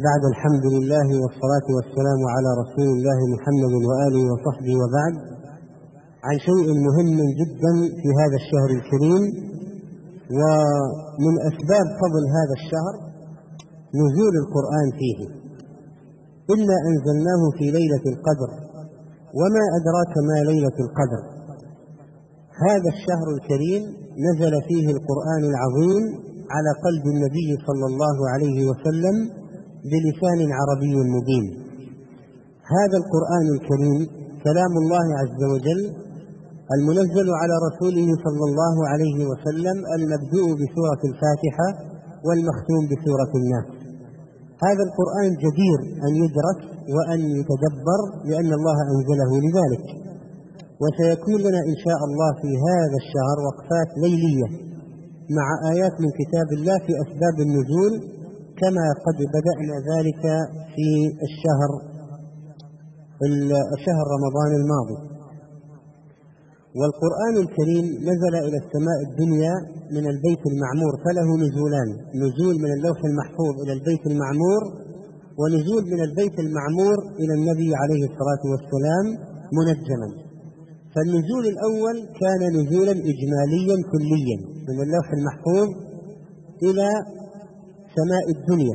بعد الحمد لله والصلاة والسلام على رسول الله محمد وآله وصحبه، وبعد، عن شيء مهم جدا في هذا الشهر الكريم. ومن أسباب فضل هذا الشهر نزول القرآن فيه. إنا أنزلناه في ليلة القدر، وما أدراك ما ليلة القدر. هذا الشهر الكريم نزل فيه القرآن العظيم على قلب النبي صلى الله عليه وسلم بلسان عربي مبين. هذا القرآن الكريم كلام الله عز وجل المنزل على رسوله صلى الله عليه وسلم، المبدوء بسورة الفاتحة والمختوم بسورة الناس. هذا القرآن جدير أن يدرس وأن يتدبر، لأن الله أنزله لذلك. وسيكون لنا إن شاء الله في هذا الشهر وقفات ليلية مع آيات من كتاب الله في أسباب النزول، كما قد بدأنا ذلك في الشهر رمضان الماضي. والقرآن الكريم نزل إلى السماء الدنيا من البيت المعمور، فله نزولان: نزول من اللوح المحفوظ إلى البيت المعمور، ونزول من البيت المعمور إلى النبي عليه الصلاة والسلام منجما. فالنزول الأول كان نزولا إجماليا كليا من اللوح المحفوظ إلى سماء الدنيا،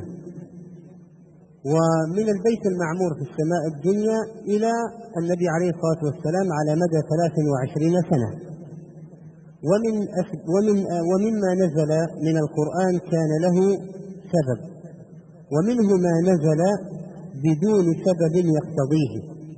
ومن البيت المعمور في السماء الدنيا إلى النبي عليه الصلاة والسلام على مدى 23 سنة. ومما نزل من القرآن كان له سبب، ومنه ما نزل بدون سبب يقتضيه،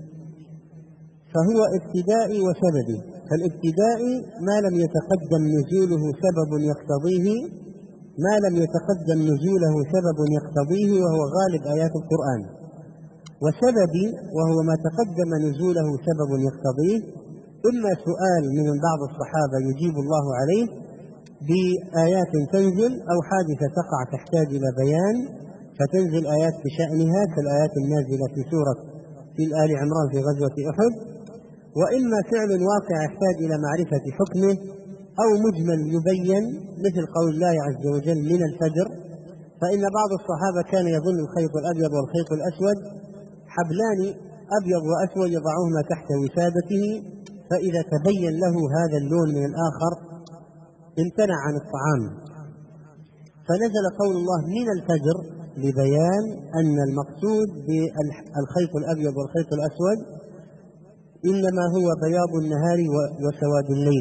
فهو ابتدائي وسببي. فالابتدائي ما لم يتقدم نزوله سبب يقتضيه، ما لم يتقدم نزوله سبب يقتضيه، وهو غالب آيات القرآن. وسببي وهو ما تقدم نزوله سبب يقتضيه، إما سؤال من بعض الصحابة يجيب الله عليه بآيات تنزل، أو حادثة تقع تحتاج إلى بيان فتنزل آيات بشأنها، كالآيات النازلة في آل عمران في غزوة أحد. وإما فعل واقع يحتاج إلى معرفة حكمه، أو مجمل يبين، مثل قول الله عز وجل من الفجر. فإن بعض الصحابة كان يظن الخيط الأبيض والخيط الأسود حبلان أبيض وأسود يضعهما تحت وسادته، فإذا تبين له هذا اللون من الآخر امتنع عن الطعام. فنزل قول الله من الفجر لبيان أن المقصود بالخيط الأبيض والخيط الأسود إنما هو بياض النهار وسواد الليل.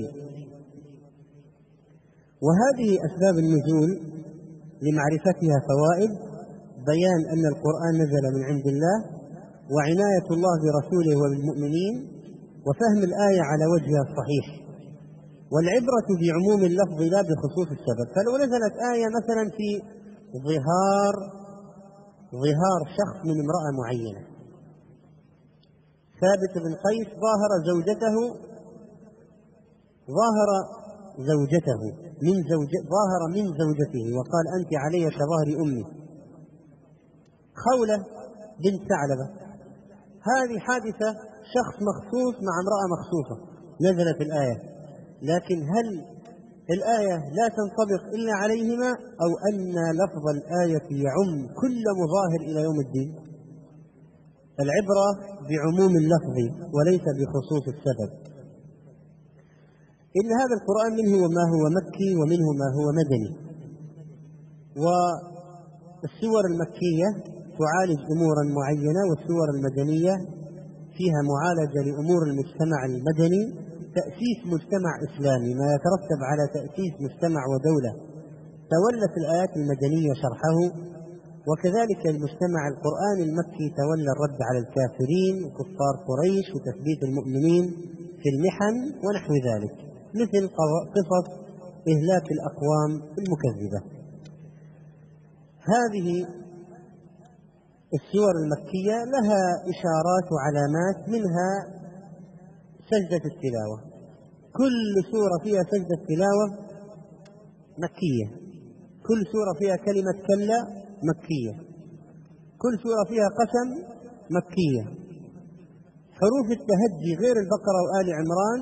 وهذه أسباب النزول لمعرفتها فوائد: بيان أن القرآن نزل من عند الله، وعناية الله برسوله وبالمؤمنين، وفهم الآية على وجهها الصحيح، والعبرة بعموم اللفظ لا بخصوص السبب. فلو نزلت آية مثلا في ظهار شخص من امرأة معينة، ثابت بن قيس ظاهر من زوجته وقال أنت علي كظهر أمي. خولة بنت ثعلبة، هذه حادثة شخص مخصوص مع امرأة مخصوصة، نزلت الآية. لكن هل الآية لا تنطبق إلا عليهما، أو أن لفظ الآية يعم كل مظاهر إلى يوم الدين؟ العبرة بعموم اللفظ وليس بخصوص السبب. إن هذا القرآن منه ما هو مكي ومنه ما هو مدني. والسور المكية تعالج أمورا معينة، والسور المدنية فيها معالجة لأمور المجتمع المدني، تأسيس مجتمع إسلامي، ما يترتب على تأسيس مجتمع ودولة. تولت الآيات المدنية شرحه، وكذلك المجتمع القرآن المكي تولى الرد على الكافرين وكفار قريش وتثبيت المؤمنين في المحن ونحو ذلك، مثل قصص إهلاك الأقوام المكذبة. هذه السور المكية لها إشارات وعلامات، منها سجدة التلاوة. كل سورة فيها سجدة تلاوة مكية، كل سورة فيها كلمة كلا مكية، كل سورة فيها قسم مكية. حروف التهجي غير البقرة وآل عمران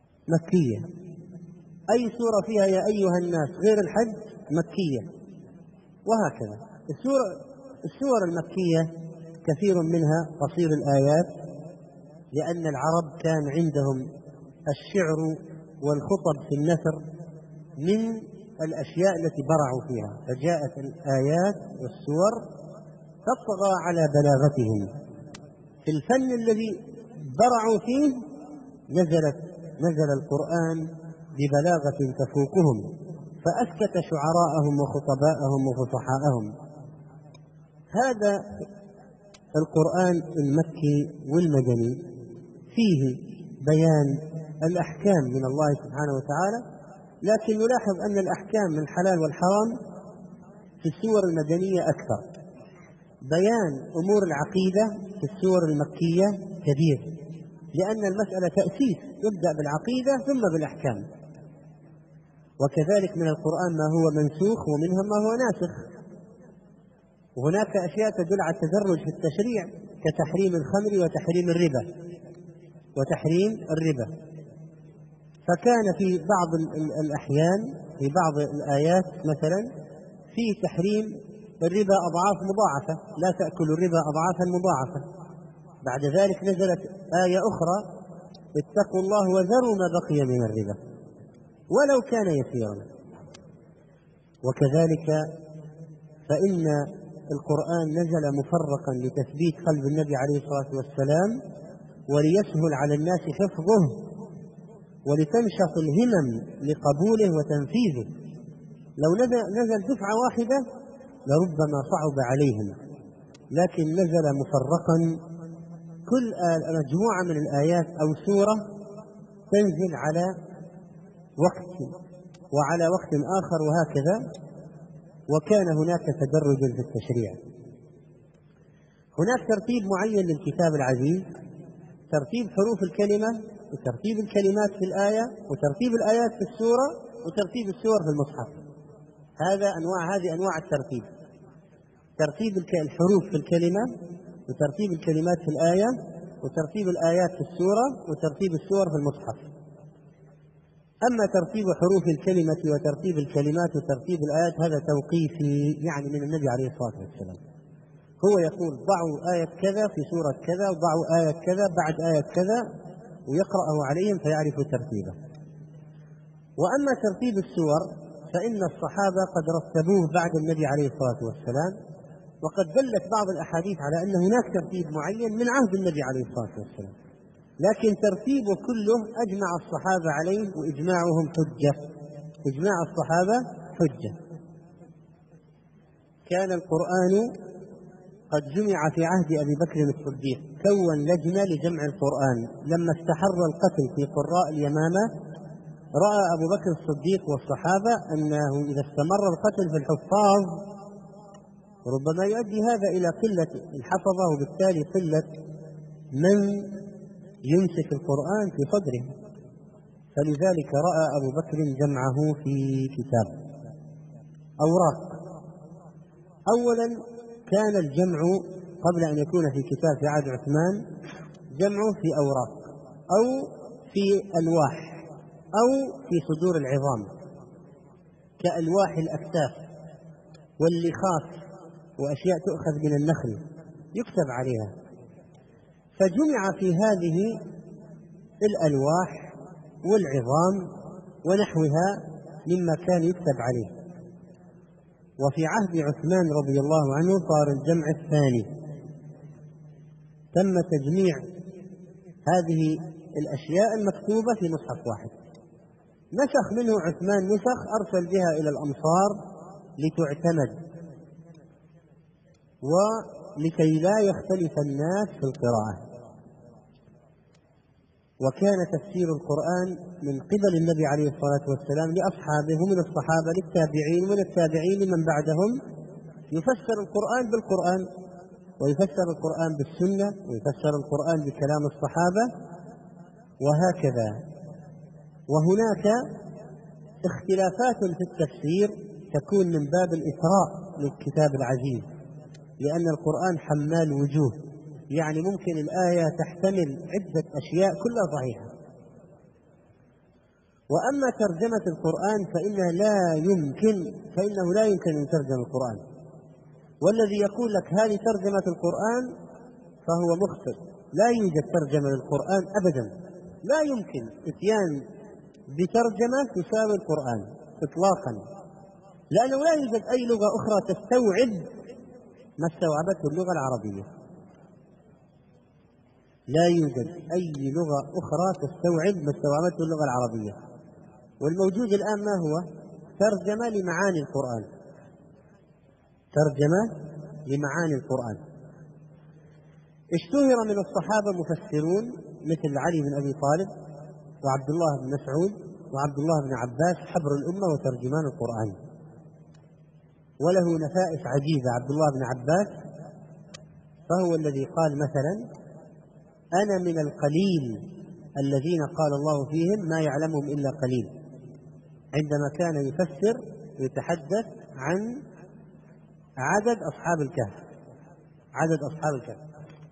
مكية. أي سورة فيها يا أيها الناس غير الحج مكية. وهكذا. السور المكية كثير منها قصير الآيات، لأن العرب كان عندهم الشعر والخطب في النثر من الأشياء التي برعوا فيها، فجاءت الآيات والسور تطغى على بلاغتهم. في الفن الذي برعوا فيه نزل القرآن ببلاغة تفوقهم، فأسكت شعراءهم وخطباءهم وفصحاءهم. هذا القرآن المكي والمدني فيه بيان الأحكام من الله سبحانه وتعالى، لكن نلاحظ أن الأحكام من الحلال والحرام في السور المدنية أكثر. بيان أمور العقيدة في السور المكية كبير، لأن المسألة تأسيس، يبدأ بالعقيدة ثم بالأحكام. وكذلك من القرآن ما هو منسوخ ومنها ما هو ناسخ، وهناك أشياء تدل على التدرج في التشريع كتحريم الخمر وتحريم الربا. فكان في بعض الأحيان في بعض الآيات مثلا في تحريم الربا أضعاف مضاعفة، لا تأكل الربا أضعافا مضاعفة. بعد ذلك نزلت آية أخرى: اتقوا الله وذروا ما بقي من الربا ولو كان يسيرا. وكذلك فإن القرآن نزل مفرقا لتثبيت قلب النبي عليه الصلاة والسلام، وليسهل على الناس حفظه، ولتنشط الهمم لقبوله وتنفيذه. لو نزل دفعة واحدة لربما صعب عليهم، لكن نزل مفرقا، كل مجموعة من الآيات أو سورة تنزل على وقت وعلى وقت آخر وهكذا. وكان هناك تدرج في التشريع. هناك ترتيب معين للكتاب العزيز، ترتيب حروف الكلمة وترتيب الكلمات في الآية وترتيب الآيات في السورة وترتيب السور في المصحف. هذه أنواع الترتيب: ترتيب الحروف في الكلمة، وترتيب الكلمات في الآية، وترتيب الآيات في السورة، وترتيب السور في المصحف. أما ترتيب حروف الكلمة وترتيب الكلمات وترتيب الآيات هذا توقيفي، يعني من النبي عليه الصلاة والسلام، هو يقول ضعوا آية كذا في سورة كذا، وضعوا آية كذا بعد آية كذا، ويقرأه عليهم فيعرفوا ترتيبه. وأما ترتيب السور فإن الصحابة قد رتبوه بعد النبي عليه الصلاة والسلام، وقد دلت بعض الأحاديث على أن هناك ترتيب معين من عهد النبي عليه الصلاة والسلام، لكن ترتيبه كله أجمع الصحابة عليه، وإجماعهم حجة. إجماع الصحابة حجة. كان القرآن قد جمع في عهد أبي بكر الصديق، كون لجنة لجمع القرآن. لما استحر القتل في قراء اليمامة رأى أبو بكر الصديق والصحابة أنه إذا استمر القتل في الحفاظ ربما يؤدي هذا إلى قلة الحفظة، وبالتالي قلة من يمسك القرآن في صدره. فلذلك رأى أبو بكر جمعه في كتاب أوراق. أولا كان الجمع قبل أن يكون في كتاب في عهد عثمان جمعه في أوراق أو في ألواح أو في صدور العظام كألواح الأكتاف واللخاف وأشياء تؤخذ من النخل يكتب عليها. فجمع في هذه الألواح والعظام ونحوها مما كان يكتب عليه. وفي عهد عثمان رضي الله عنه صار الجمع الثاني، تم تجميع هذه الأشياء المكتوبة في مصحف واحد. نسخ منه عثمان نسخ أرسل بها إلى الأمصار لتعتمد ولكي لا يختلف الناس في القراءة. وكان تفسير القرآن من قبل النبي عليه الصلاة والسلام لأصحابه من الصحابة للتابعين ومن التابعين لمن بعدهم، يفسر القرآن بالقرآن، ويفسر القرآن بالسنة، ويفسر القرآن بكلام الصحابة، وهكذا. وهناك اختلافات في التفسير تكون من باب الإثراء للكتاب العزيز، لأن القرآن حمال وجوه، يعني ممكن الآية تحتمل عدة أشياء كلها صحيحة. وأما ترجمة القرآن فإنه لا يمكن أن يترجم القرآن، والذي يقول لك هذه ترجمة القرآن فهو مخطئ. لا يوجد ترجمة للقرآن أبدا، لا يمكن إتيان بترجمة تساوي القرآن إطلاقا، لأنه لا يوجد أي لغة أخرى تستوعب ما استوعبته اللغة العربية. لا يوجد أي لغة أخرى تستوعب ما استوعبته اللغة العربية. والموجود الآن ما هو؟ ترجمة لمعاني القرآن، ترجمة لمعاني القرآن. اشتهر من الصحابة مفسرون مثل علي بن أبي طالب وعبد الله بن مسعود وعبد الله بن عباس حبر الأمة وترجمان القرآن. وله نفائس عجيبة عبد الله بن عباس، فهو الذي قال مثلا: أنا من القليل الذين قال الله فيهم ما يعلمهم إلا قليل، عندما كان يفسر ويتحدث عن عدد أصحاب الكهف، عدد أصحاب الكهف.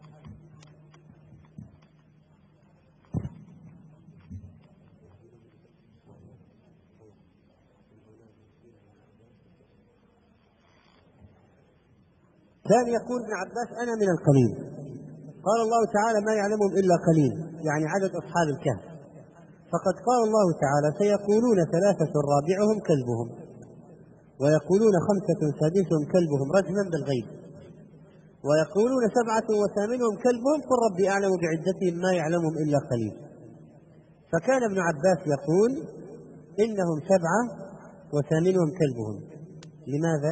كان يقول ابن عباس: أنا من القليل، قال الله تعالى ما يعلمهم إلا قليل، يعني عدد أصحاب الكهف. فقد قال الله تعالى: سيقولون ثلاثة رابعهم كلبهم، ويقولون خمسة سادسهم كلبهم رجما بالغيب، ويقولون سبعة وثامنهم كلبهم قل ربي أعلم بعدتهم ما يعلمهم إلا قليل. فكان ابن عباس يقول: إنهم سبعة وثامنهم كلبهم. لماذا؟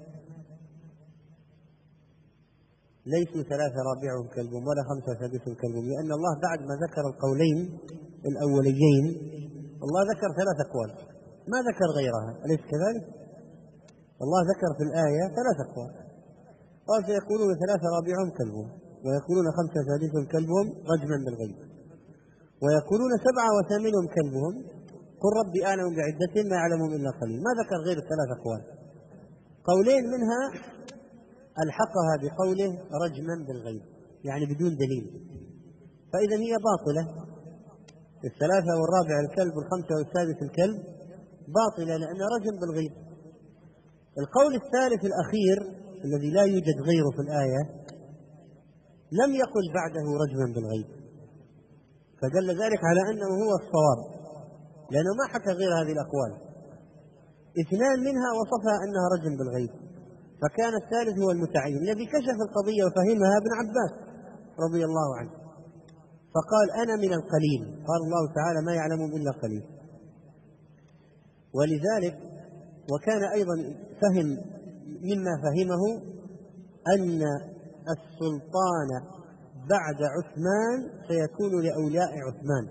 ليسوا ثلاثة رابعهم كلبهم ولا خمسة سادسهم كلبهم، لأن الله بعد ما ذكر القولين الأوليين الله ذكر ثلاث أقوال، ما ذكر غيرها، أليس كذلك؟ الله ذكر في الآية ثلاث أقوال، قال: سيقولون ثلاثة رابعهم كلبهم، ويقولون خمسة سادسهم كلبهم رجما بالغيب، ويقولون سبعة وثامنهم كلبهم قل ربي أعلم بعدتهم ما يعلمهم إلا قليل. ما ذكر غير الثلاث أقوال، قولين منها ألحقها بقوله رجما بالغيب، يعني بدون دليل، فإذا هي باطلة. الثلاثة والرابع الكلب والخمسة والسادس الكلب باطلة لأنها رجم بالغيب. القول الثالث الأخير الذي لا يوجد غيره في الآية لم يقل بعده رجما بالغيب، فدل ذلك على أنه هو الصواب، لأنه ما حكى غير هذه الأقوال. اثنان منها وصفها أنها رجم بالغيب، فكان الثالث هو المتعين الذي كشف القضية وفهمها ابن عباس رضي الله عنه، فقال: أنا من القليل، قال الله تعالى ما يعلمهم إلا قليل. ولذلك وكان أيضا فهم مما فهمه أن السلطان بعد عثمان سيكون لأولياء عثمان،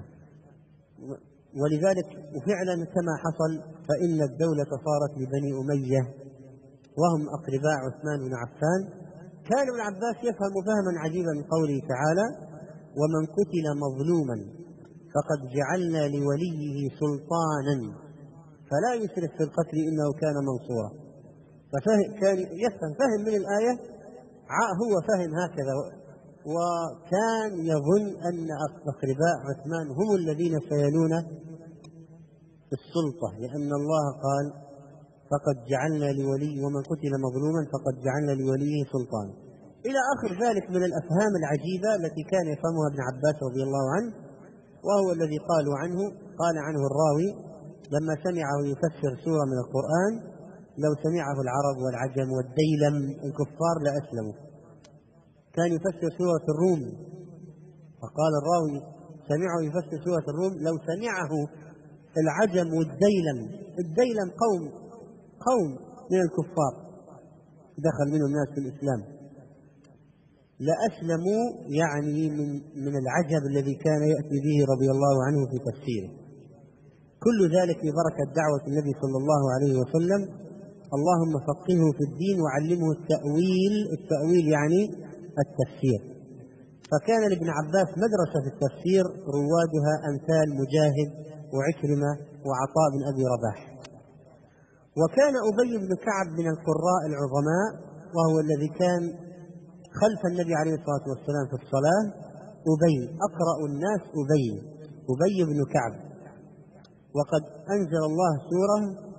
ولذلك وفعلا كما حصل فإن الدولة صارت لبني أمية وهم أقرباء عثمان بن عفان. كان ابن عباس يفهم فهما عجيبا من قوله تعالى: ومن قتل مظلوما فقد جعلنا لوليه سلطانا فلا يسرف في القتل إنه كان منصورا. فكان يفهم فهم من الآية، هو فهم هكذا، وكان يظن أن أقرباء عثمان هم الذين سينون السلطة، لأن الله قال: فقد جعلنا لولي ومن قتل مظلوما فقد جعلنا لوليه سلطانا، إلى آخر ذلك من الأفهام العجيبة التي كان يفهمها ابن عباس رضي الله عنه، وهو الذي قال عنه الراوي لما سمعه يفسر سورة من القرآن: لو سمعه العرب والعجم والديلم الكفار لأسلموا. كان يفسر سورة الروم، فقال الراوي سمعه يفسر سورة الروم: لو سمعه العجم والديلم، الديلم قوم من الكفار دخل منهم ناس في الإسلام لأسلموا، يعني من العجب الذي كان يأتي به رضي الله عنه في تفسيره. كل ذلك ببركة دعوة النبي صلى الله عليه وسلم: اللهم فقهه في الدين وعلمه التأويل يعني التفسير. فكان لابن عباس مدرسة في التفسير روادها أمثال مجاهد وعكرمة وعطاء بن أبي رباح. وكان أبي بن كعب من القراء العظماء، وهو الذي كان خلف النبي عليه الصلاة والسلام في الصلاة. أقرأ الناس أبي بن كعب. وقد أنزل الله سورة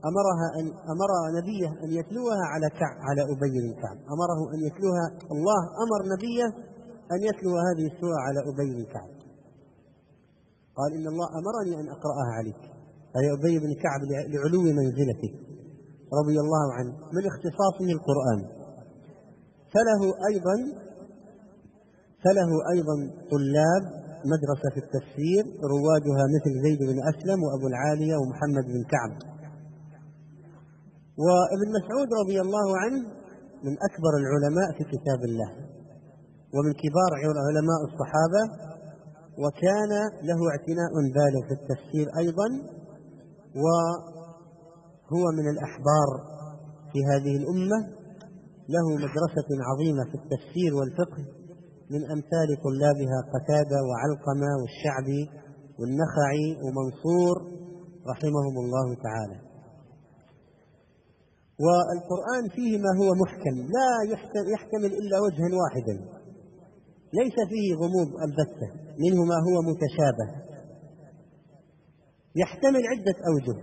أمر نبيه أن يتلوها على أبي بن كعب، أمره أن يتلوها، الله أمر نبيه أن يتلو هذه السورة على أبي بن كعب، قال إن الله أمرني أن أقرأها عليك، أي أبي بن كعب لعلو منزلته رضي الله عنه من اختصاصه القرآن. فله أيضا طلاب مدرسة في التفسير روادها مثل زيد بن أسلم وأبو العالية ومحمد بن كعب. وابن مسعود رضي الله عنه من أكبر العلماء في كتاب الله ومن كبار علماء الصحابة، وكان له اعتناء بالغ في التفسير أيضا، وهو من الأحبار في هذه الأمة، له مدرسة عظيمة في التفسير والفقه من أمثال طلابها قتادة وعلقمة والشعبي والنخعي ومنصور رحمهم الله تعالى. والقرآن فيه ما هو محكم لا يحتمل إلا وجها واحدا، ليس فيه غموض البتة، منه ما هو متشابه يحتمل عدة أوجه.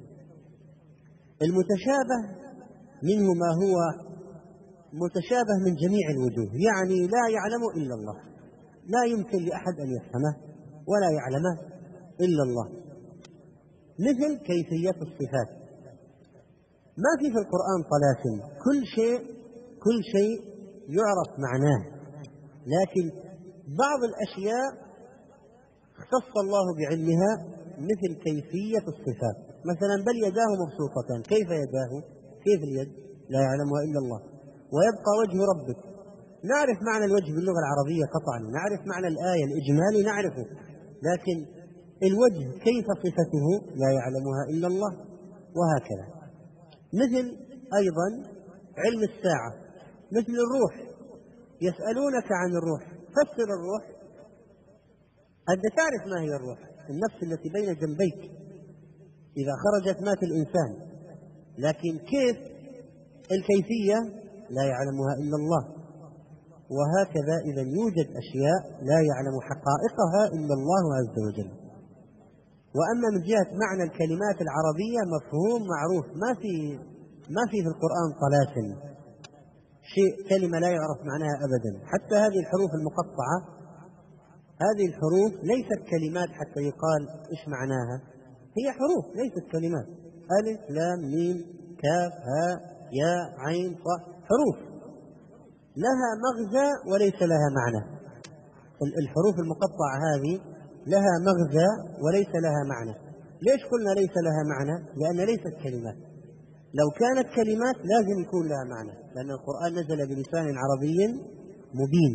المتشابه منه ما هو متشابه من جميع الوجوه، يعني لا يعلم إلا الله، لا يمكن لأحد أن يفهمه ولا يعلمه إلا الله، مثل كيفية الصفات، ما في القرآن طلاسم، كل شيء يعرف معناه، لكن بعض الأشياء اختص الله بعلمها مثل كيفية الصفات، مثلا بل يداه مبسوطتان، كيف يداه؟ كيف اليد؟ لا يعلمها إلا الله. ويبقى وجه ربك، نعرف معنى الوجه باللغة العربية قطعا، نعرف معنى الآية الإجمالي نعرفه، لكن الوجه كيف صفته لا يعلمها إلا الله. وهكذا مثل أيضا علم الساعة، مثل الروح، يسألونك عن الروح، فسر الروح، أنت تعرف ما هي الروح، النفس التي بين جنبيك إذا خرجت مات الإنسان، لكن كيف الكيفية لا يعلمها إلا الله. وهكذا إذا يوجد أشياء لا يعلم حقائقها إلا الله عز وجل. وأما من جهة معنى الكلمات العربية مفهوم معروف، ما في القرآن طلاسم، شيء كلمة لا يعرف معناها أبدا. حتى هذه الحروف المقطعة، هذه الحروف ليست كلمات حتى يقال إيش معناها، هي حروف ليست كلمات، ألف لام ميم كاف هاء ياء عين صاد، حروف لها مغزى وليس لها معنى. الحروف المقطعة هذه لها مغزى وليس لها معنى. ليش قلنا ليس لها معنى؟ لأن ليست كلمات، لو كانت كلمات لازم يكون لها معنى، لأن القرآن نزل بلسان عربي مبين،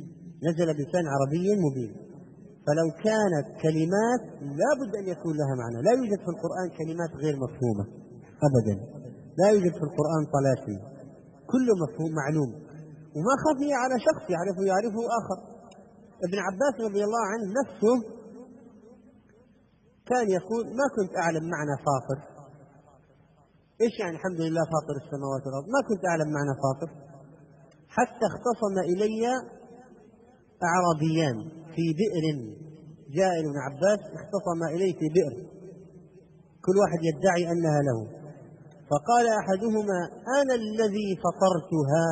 فلو كانت كلمات لا بد أن يكون لها معنى. لا يوجد في القرآن كلمات غير مفهومة أبدا، لا يوجد في القرآن طلاسم، كل مفهوم معلوم، وما خفي على شخص يعرفه آخر. ابن عباس رضي الله عنه نفسه كان يقول ما كنت أعلم معنى فاطر. إيش يعني الحمد لله فاطر السماوات والأرض؟ ما كنت أعلم معنى فاطر حتى اختصم إلي أعرابيان في بئر، جاء ابن عباس اختصم إليه في بئر، كل واحد يدعي أنها له، فقال أحدهما أنا الذي فطرتها،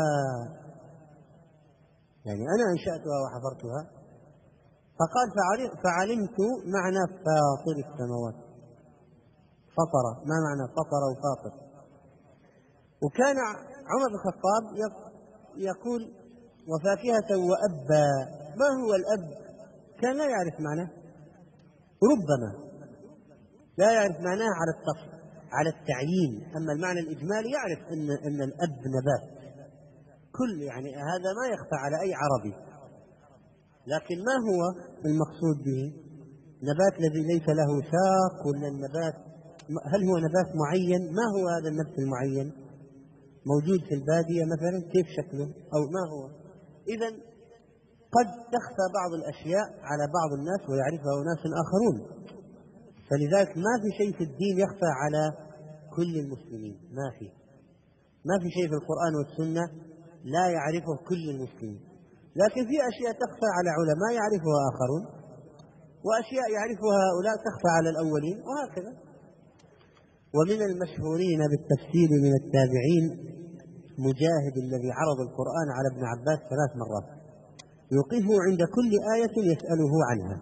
يعني أنا أنشأتها وحفرتها، فقال فعلمت معنى فاطر السماوات، فطر، ما معنى فطر وفاطر. وكان عمر بن الخطاب يقول وفاكهة وأبا، ما هو الأب؟ كان لا يعرف معناه، ربما لا يعرف معناه على التعيين، أما المعنى الإجمالي يعرف أن الأب نبات، كل يعني هذا ما يخفى على أي عربي، لكن ما هو المقصود به؟ نبات الذي ليس له ساق، ولا النبات هل هو نبات معين؟ ما هو هذا النبت المعين؟ موجود في البادية مثلا، كيف شكله أو ما هو؟ إذا قد تخفى بعض الأشياء على بعض الناس ويعرفها أناس آخرون، فلذلك ما في شيء في الدين يخفى على كل المسلمين، ما في شيء في القرآن والسنة لا يعرفه كل المسلمين، لكن في أشياء تخفى على علماء يعرفها آخرون، وأشياء يعرفها هؤلاء تخفى على الأولين، وهكذا. ومن المشهورين بالتفسير من التابعين مجاهد الذي عرض القرآن على ابن عباس 3 مرات، يوقفه عند كل آية يسأله عنها،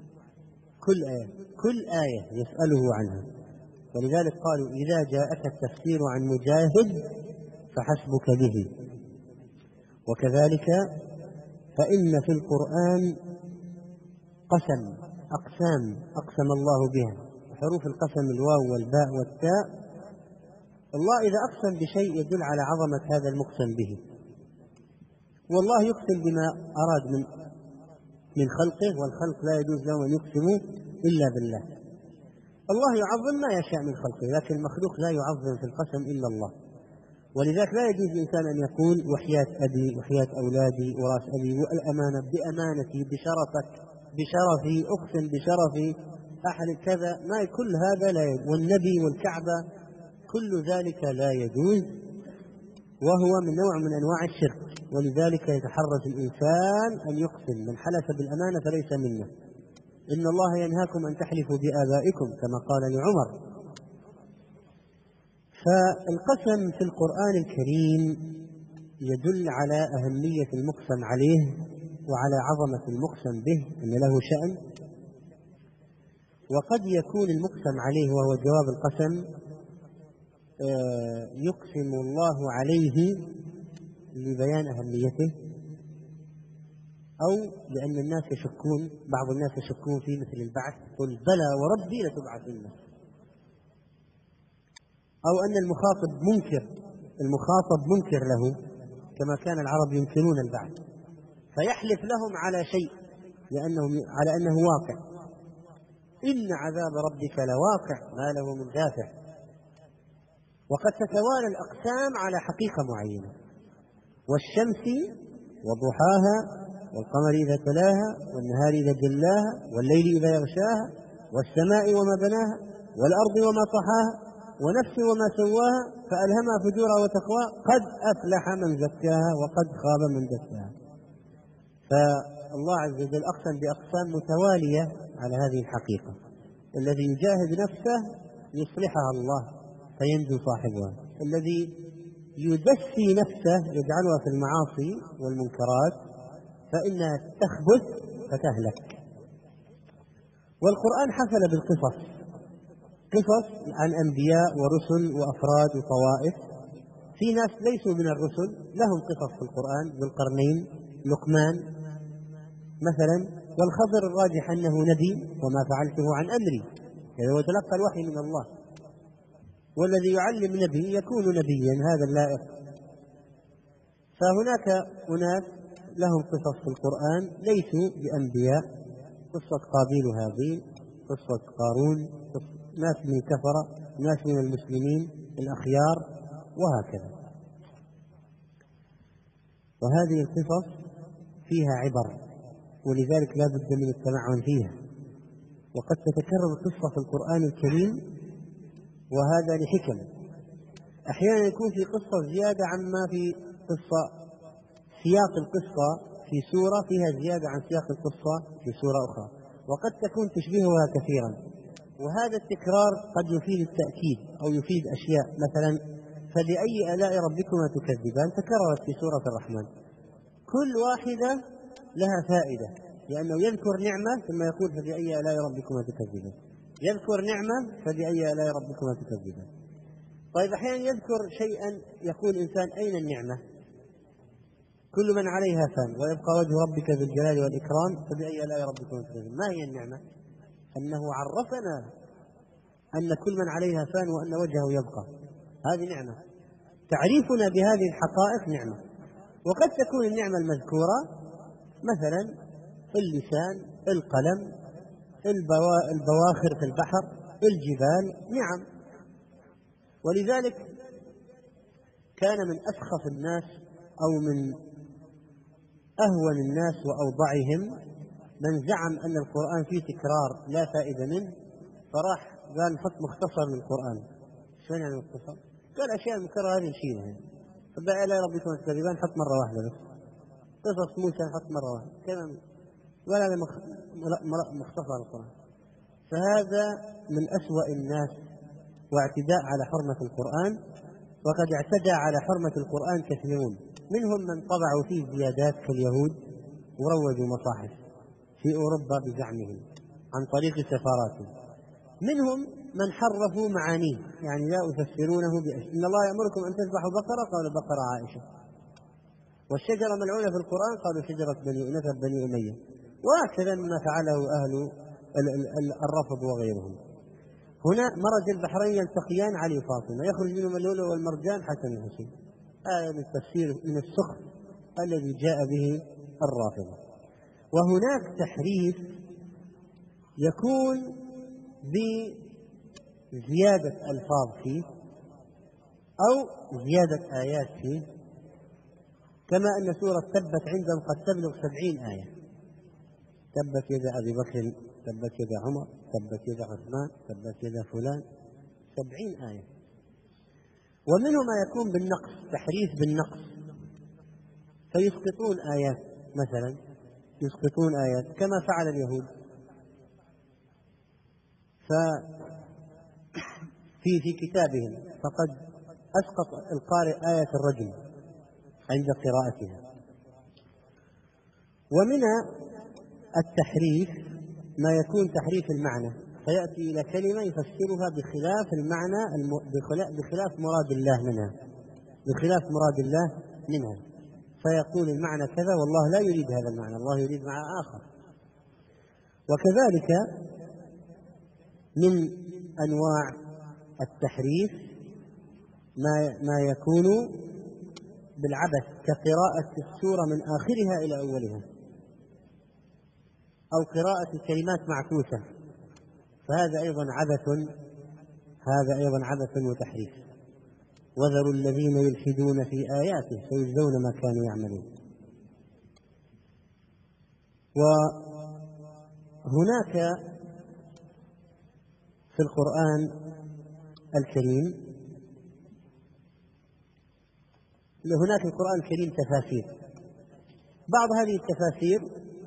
كل آية يسأله عنها. ولذلك قالوا إذا جاءك التفسير عن مجاهد فحسبك به. وكذلك فإن في القرآن أقسام أقسم الله بها، حروف القسم الواو والباء والتاء. الله إذا أقسم بشيء يدل على عظمة هذا المقسم به، والله يقسم بما أراد من خلقه، والخلق لا يجوز لهم أن يقسموا إلا بالله. الله يعظم ما يشاء من خلقه، لكن المخلوق لا يعظم في القسم إلا الله. ولذلك لا يجوز للإنسان أن يقول وحياة أبي وحياة أولادي وراس أبي والأمانة بأمانتي بشرفك بشرفي أقسم بشرفي أحد كذا، ما كل هذا لا يجوز. والنبي والكعبة كل ذلك لا يجوز، وهو من نوع من أنواع الشرك. ولذلك يتحرز الإنسان أن يقسم، من حلف بالأمانة فليس منا. إن الله ينهاكم أن تحلفوا بآبائكم كما قال لعمر. فالقسم في القرآن الكريم يدل على أهمية المقسم عليه وعلى عظمة المقسم به، أن له شأن. وقد يكون المقسم عليه وهو جواب القسم يقسم الله عليه لبيان أهميته، أو لأن الناس يشكون، بعض الناس يشكون في مثل البعث، قل بلى وربي لتبعثن، أو أن المخاطب منكر له، كما كان العرب ينكرون البعث فيحلف لهم على شيء على أنه واقع. إن عذاب ربك لواقع ما له من دافع. وقد تتوالى الأقسام على حقيقة معينة، والشمس وضحاها والقمر إذا تلاها والنهار إذا جلاها والليل إذا يغشاها والسماء وما بناها والأرض وما طحاها ونفس وما سواها فألهمها فجورها وتقواها قد أفلح من زكاها وقد خاب من دساها. فالله عز وجل أقسم بأقسام متوالية على هذه الحقيقة. الذي يجاهد نفسه يصلحها الله فينجو صاحبها، الذي يدسي نفسه يجعلها في المعاصي والمنكرات فإنها تخبث فتهلك. والقرآن حفل بالقصص، قصص عن أنبياء ورسل وأفراد وطوائف. في ناس ليسوا من الرسل لهم قصص في القرآن، ذو القرنين، لقمان مثلا. والخضر الراجح أنه نبي وما فعلته عن أمري، يعني هو تلقى الوحي من الله، والذي يعلم نبي يكون نبيا، هذا اللائق. فهناك أناس لهم قصص في القرآن ليسوا بأنبياء، قصة قابيل وهابيل، قصة قارون، ناس من كفرة، ناس من المسلمين الأخيار، وهكذا. وهذه القصص فيها عبر، ولذلك لا بد من التمعن فيها. وقد تتكرر القصة في القرآن الكريم، وهذا لحكم. أحيانا يكون في قصة زيادة عما في قصة، سياق القصة في سورة فيها زيادة عن سياق القصة في سورة أخرى، وقد تكون تشبهها كثيرا. وهذا التكرار قد يفيد التأكيد أو يفيد أشياء، مثلا فبأي آلاء ربكما تكذبان تكررت في سورة الرحمن، كل واحدة لها فائدة، لأنه يذكر نعمة ثم يقول فبأي آلاء ربكما تكذبان، يذكر نعمة فبأي آلاء ربكما تكذبان. طيب أحيانا يذكر شيئا يقول إنسان أين النعمة؟ كل من عليها فان ويبقى وجه ربك ذو الجلال والإكرام فبأي آلاء ربكما تكذبان. ما هي النعمة؟ أنه عرفنا أن كل من عليها فان وأن وجهه يبقى، هذه نعمة. تعريفنا بهذه الحقائق نعمة. وقد تكون النعمة المذكورة مثلا اللسان، القلم، البواخر في البحر، الجبال، نعم. ولذلك كان من أسخف الناس أو من أهون الناس وأوضعهم من زعم أن القرآن فيه تكرار لا فائدة منه، فراح قال نحط مختصر للقرآن. شلون يعني مختصر؟ قال أشياء المكررة هذه نشيلها، فبقى لا ربكم تكذبان نحط مرة واحدة بس، قصص موسى نحط مرة واحدة كمان، ولا هذا مختصر القرآن. فهذا من أسوأ الناس واعتداء على حرمة القرآن، وقد اعتدى على حرمة القرآن كثيرون، منهم من طبعوا فيه زيادات كاليهود وروجوا مصاحف في أوروبا بزعمهم عن طريق سفاراتهم، منهم من حرفوا معانيه، يعني لا يفسرونه إن الله يأمركم أن تذبحوا بقرة قالوا بقرة عائشة، والشجرة ملعونة في القرآن قالوا شجرة نسب بني أمية، وهكذا ما فعله أهل الرفض وغيرهم. هنا مرج البحرين يلتقيان علي وفاطمة، يخرج منهم اللؤلؤ والمرجان حسن الحسين. آية من التفسير من السخف الذي جاء به الرافضة. وهناك تحريف يكون بزيادة ألفاظ فيه أو زيادة آيات فيه، كما أن سورة تبت عندهم قد تبلغ 70 آية، تبت يد أبي بكر، تبت يد عمر، تبت يد عثمان، تبت يد فلان، 70 آية. ومنه ما يكون بالنقص، تحريف بالنقص، فيسقطون آيات، مثلا يسقطون آيات كما فعل اليهود، في كتابهم فقد أسقط القارئ آية الرجم عند قراءتها. ومن التحريف ما يكون تحريف المعنى، فيأتي إلى كلمة يفسرها بخلاف المعنى، بخلاف مراد الله منها، بخلاف مراد الله منها، فيقول المعنى كذا والله لا يريد هذا المعنى، الله يريد معنى آخر. وكذلك من أنواع التحريف ما يكون بالعبث، كقراءة السورة من آخرها إلى أولها، أو قراءة كلمات معكوسة، فهذا أيضا عبث وتحريف. وذروا الذين يلحدون في آياته سيجزون ما كانوا يعملون. وهناك في القرآن الكريم تفاسير، بعض هذه التفاسير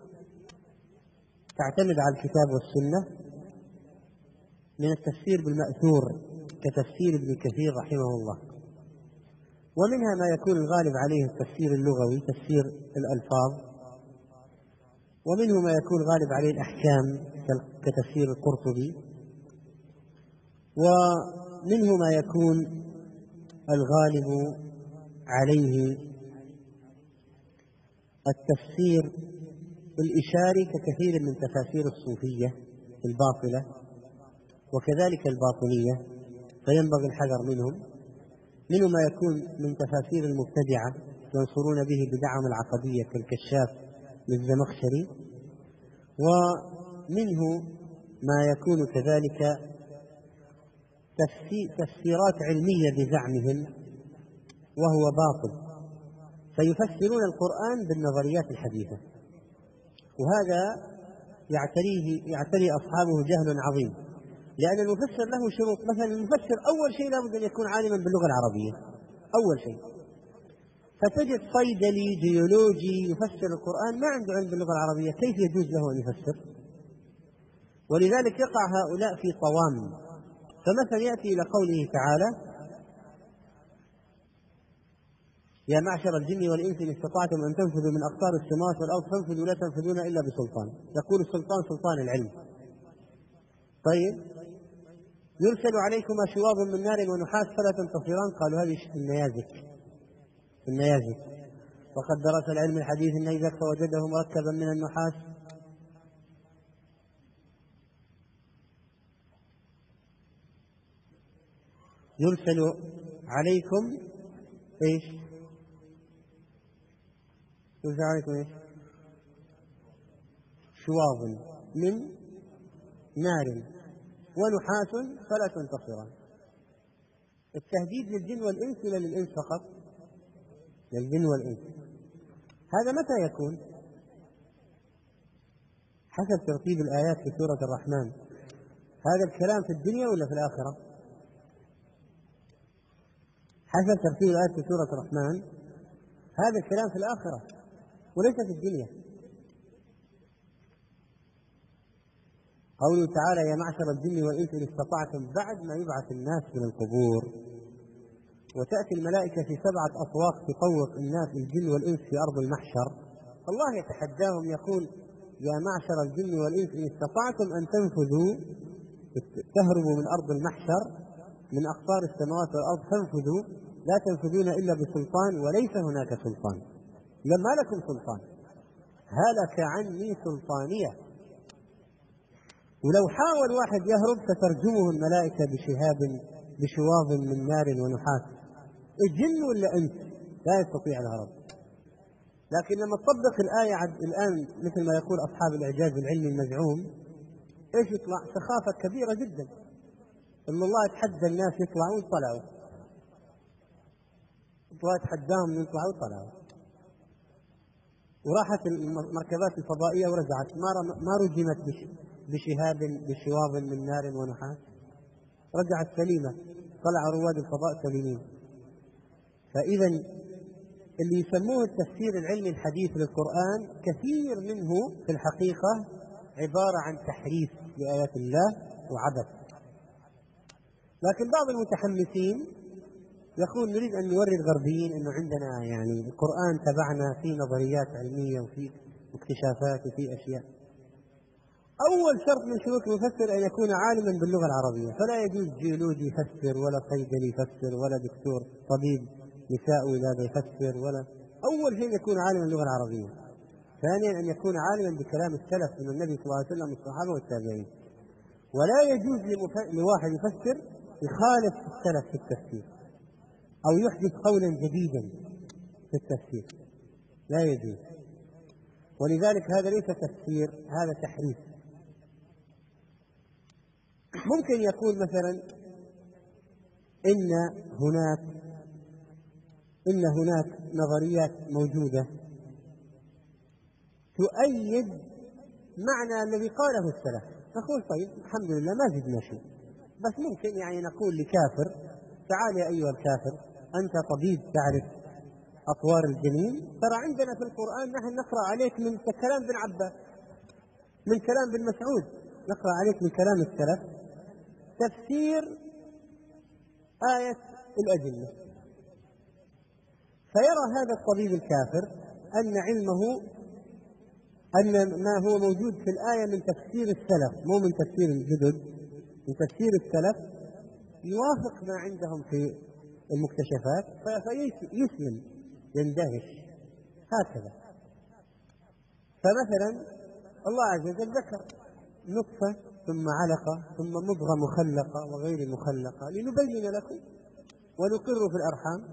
تعتمد على الكتاب والسنة من التفسير بالمأثور كتفسير ابن كثير رحمه الله، ومنها ما يكون الغالب عليه التفسير اللغوي تفسير الألفاظ، ومنه ما يكون غالب عليه الأحكام كتفسير القرطبي، ومنه ما يكون الغالب عليه التفسير الإشاري ككثير من تفاسير الصوفية الباطلة وكذلك الباطنية، فينبغي الحذر منهم. منه ما يكون من تفاسير المبتدعة ينصرون به بدعم العقدية كالكشاف للزمخشري، ومنه ما يكون كذلك تفسيرات علمية بزعمهم وهو باطل، فيفسرون القرآن بالنظريات الحديثة، وهذا يعتري أصحابه جهل عظيم، لأن المفسر له شروط. مثلا المفسر أول شيء لابد أن يكون عالما باللغة العربية، أول شيء. فتجد صيدلي جيولوجي يفسر القرآن ما عنده علم باللغة العربية، كيف يجوز له أن يفسر؟ ولذلك يقع هؤلاء في طوام. فمثلا يأتي إلى قوله تعالى: يا معشر الجن والإنس إن استطعتم أن تنفذوا من أقطار السماوات والأرض فانفذوا لا تنفذون إلا بسلطان. يقول السلطان سلطان العلم. طيب، يرسل عليكما شواظ من نار ونحاس فلا تنتصران. قالوا هذه النيازك. وقد درس العلم الحديث النيزك فوجده مركبا من النحاس. يرسل عليكم ايش؟ يرسل عليكم ايش؟ شواظ من نار ونحاس فلا تنتصران. التهديد للجن والإنس ولا للإنس فقط؟ للجن والإنس. هذا متى يكون؟ حسب ترتيب الآيات في سورة الرحمن. هذا الكلام في الدنيا ولا في الآخرة؟ حسب ترتيب الآيات في سورة الرحمن هذا الكلام في الآخرة وليس في الدنيا. قوله تعالى يا معشر الجن والإنس إن استطعتم، بعد ما يبعث الناس من القبور وتأتي الملائكة في 7 أطواق تطوق الناس الجن والإنس في أرض المحشر، الله يتحداهم يقول يا معشر الجن والإنس إن استطعتم أن تنفذوا تهربوا من أرض المحشر من أقطار السماوات والأرض فانفذوا لا تنفذون إلا بسلطان وليس هناك سلطان، لما لكم سلطان، هلك عني سلطانية. ولو حاول واحد يهرب سترجمه الملائكة بشواظ من نار ونحاس، الجن ولا أنت لا يستطيع الهرب. لكن لما تطبق الآية الآن مثل ما يقول أصحاب الإعجاز العلمي المزعوم، إيش يطلع؟ سخافة كبيرة جدا، إن الله يتحدى الناس يطلعوا ويطلعوا، الله يتحداهم يطلعوا ويطلعوا. وراحت المركبات الفضائية ورجعت ما رجمت بشواظ من نار ونحاس، رجعت سليمة، طلع رواد الفضاء سليمين. فإذا اللي يسموه التفسير العلمي الحديث للقرآن كثير منه في الحقيقة عبارة عن تحريف لآيات الله وعبث. لكن بعض المتحمسين يقول نريد أن نوري الغربيين أنه عندنا يعني القرآن تبعنا في نظريات علمية وفي اكتشافات وفي أشياء. أول شرط من شروط المفسر أن يكون عالما باللغة العربية، فلا يجوز جيولوجي يفسر ولا صيدلي يفسر ولا دكتور طبيب نساء ولادة يفسر، ولا أول شيء يكون عالما باللغة العربية. ثانيا أن يكون عالما بكلام السلف من النبي صلى الله عليه وسلم والصحابة والتابعين. ولا يجوز لواحد يفسر يخالف السلف في التفسير أو يحدث قولا جديدا في التفسير، لا يجوز. ولذلك هذا ليس تفسير، هذا تحريف. ممكن يقول مثلا إن هناك نظريات موجودة تؤيد معنى الذي قاله السلف، نقول طيب الحمد لله ما زدنا شيء، بس ممكن يعني نقول لكافر تعال يا أيها الكافر أنت طبيب تعرف أطوار الجنين، ترى عندنا في القرآن نحن نقرأ عليك من كلام بن عباس، من كلام بن مسعود، نقرأ عليك من كلام السلف تفسير آية الأجلة. فيرى هذا الطبيب الكافر أن علمه أن ما هو موجود في الآية من تفسير السلف مو من تفسير الجدد، من تفسير السلف يوافق ما عندهم في المكتشفات، فيسلم يندهش هكذا. فمثلا الله عز وجل ذكر نطفة ثم علقة ثم مضغة مخلقة وغير مخلقة لنبين لكم ونقر في الأرحام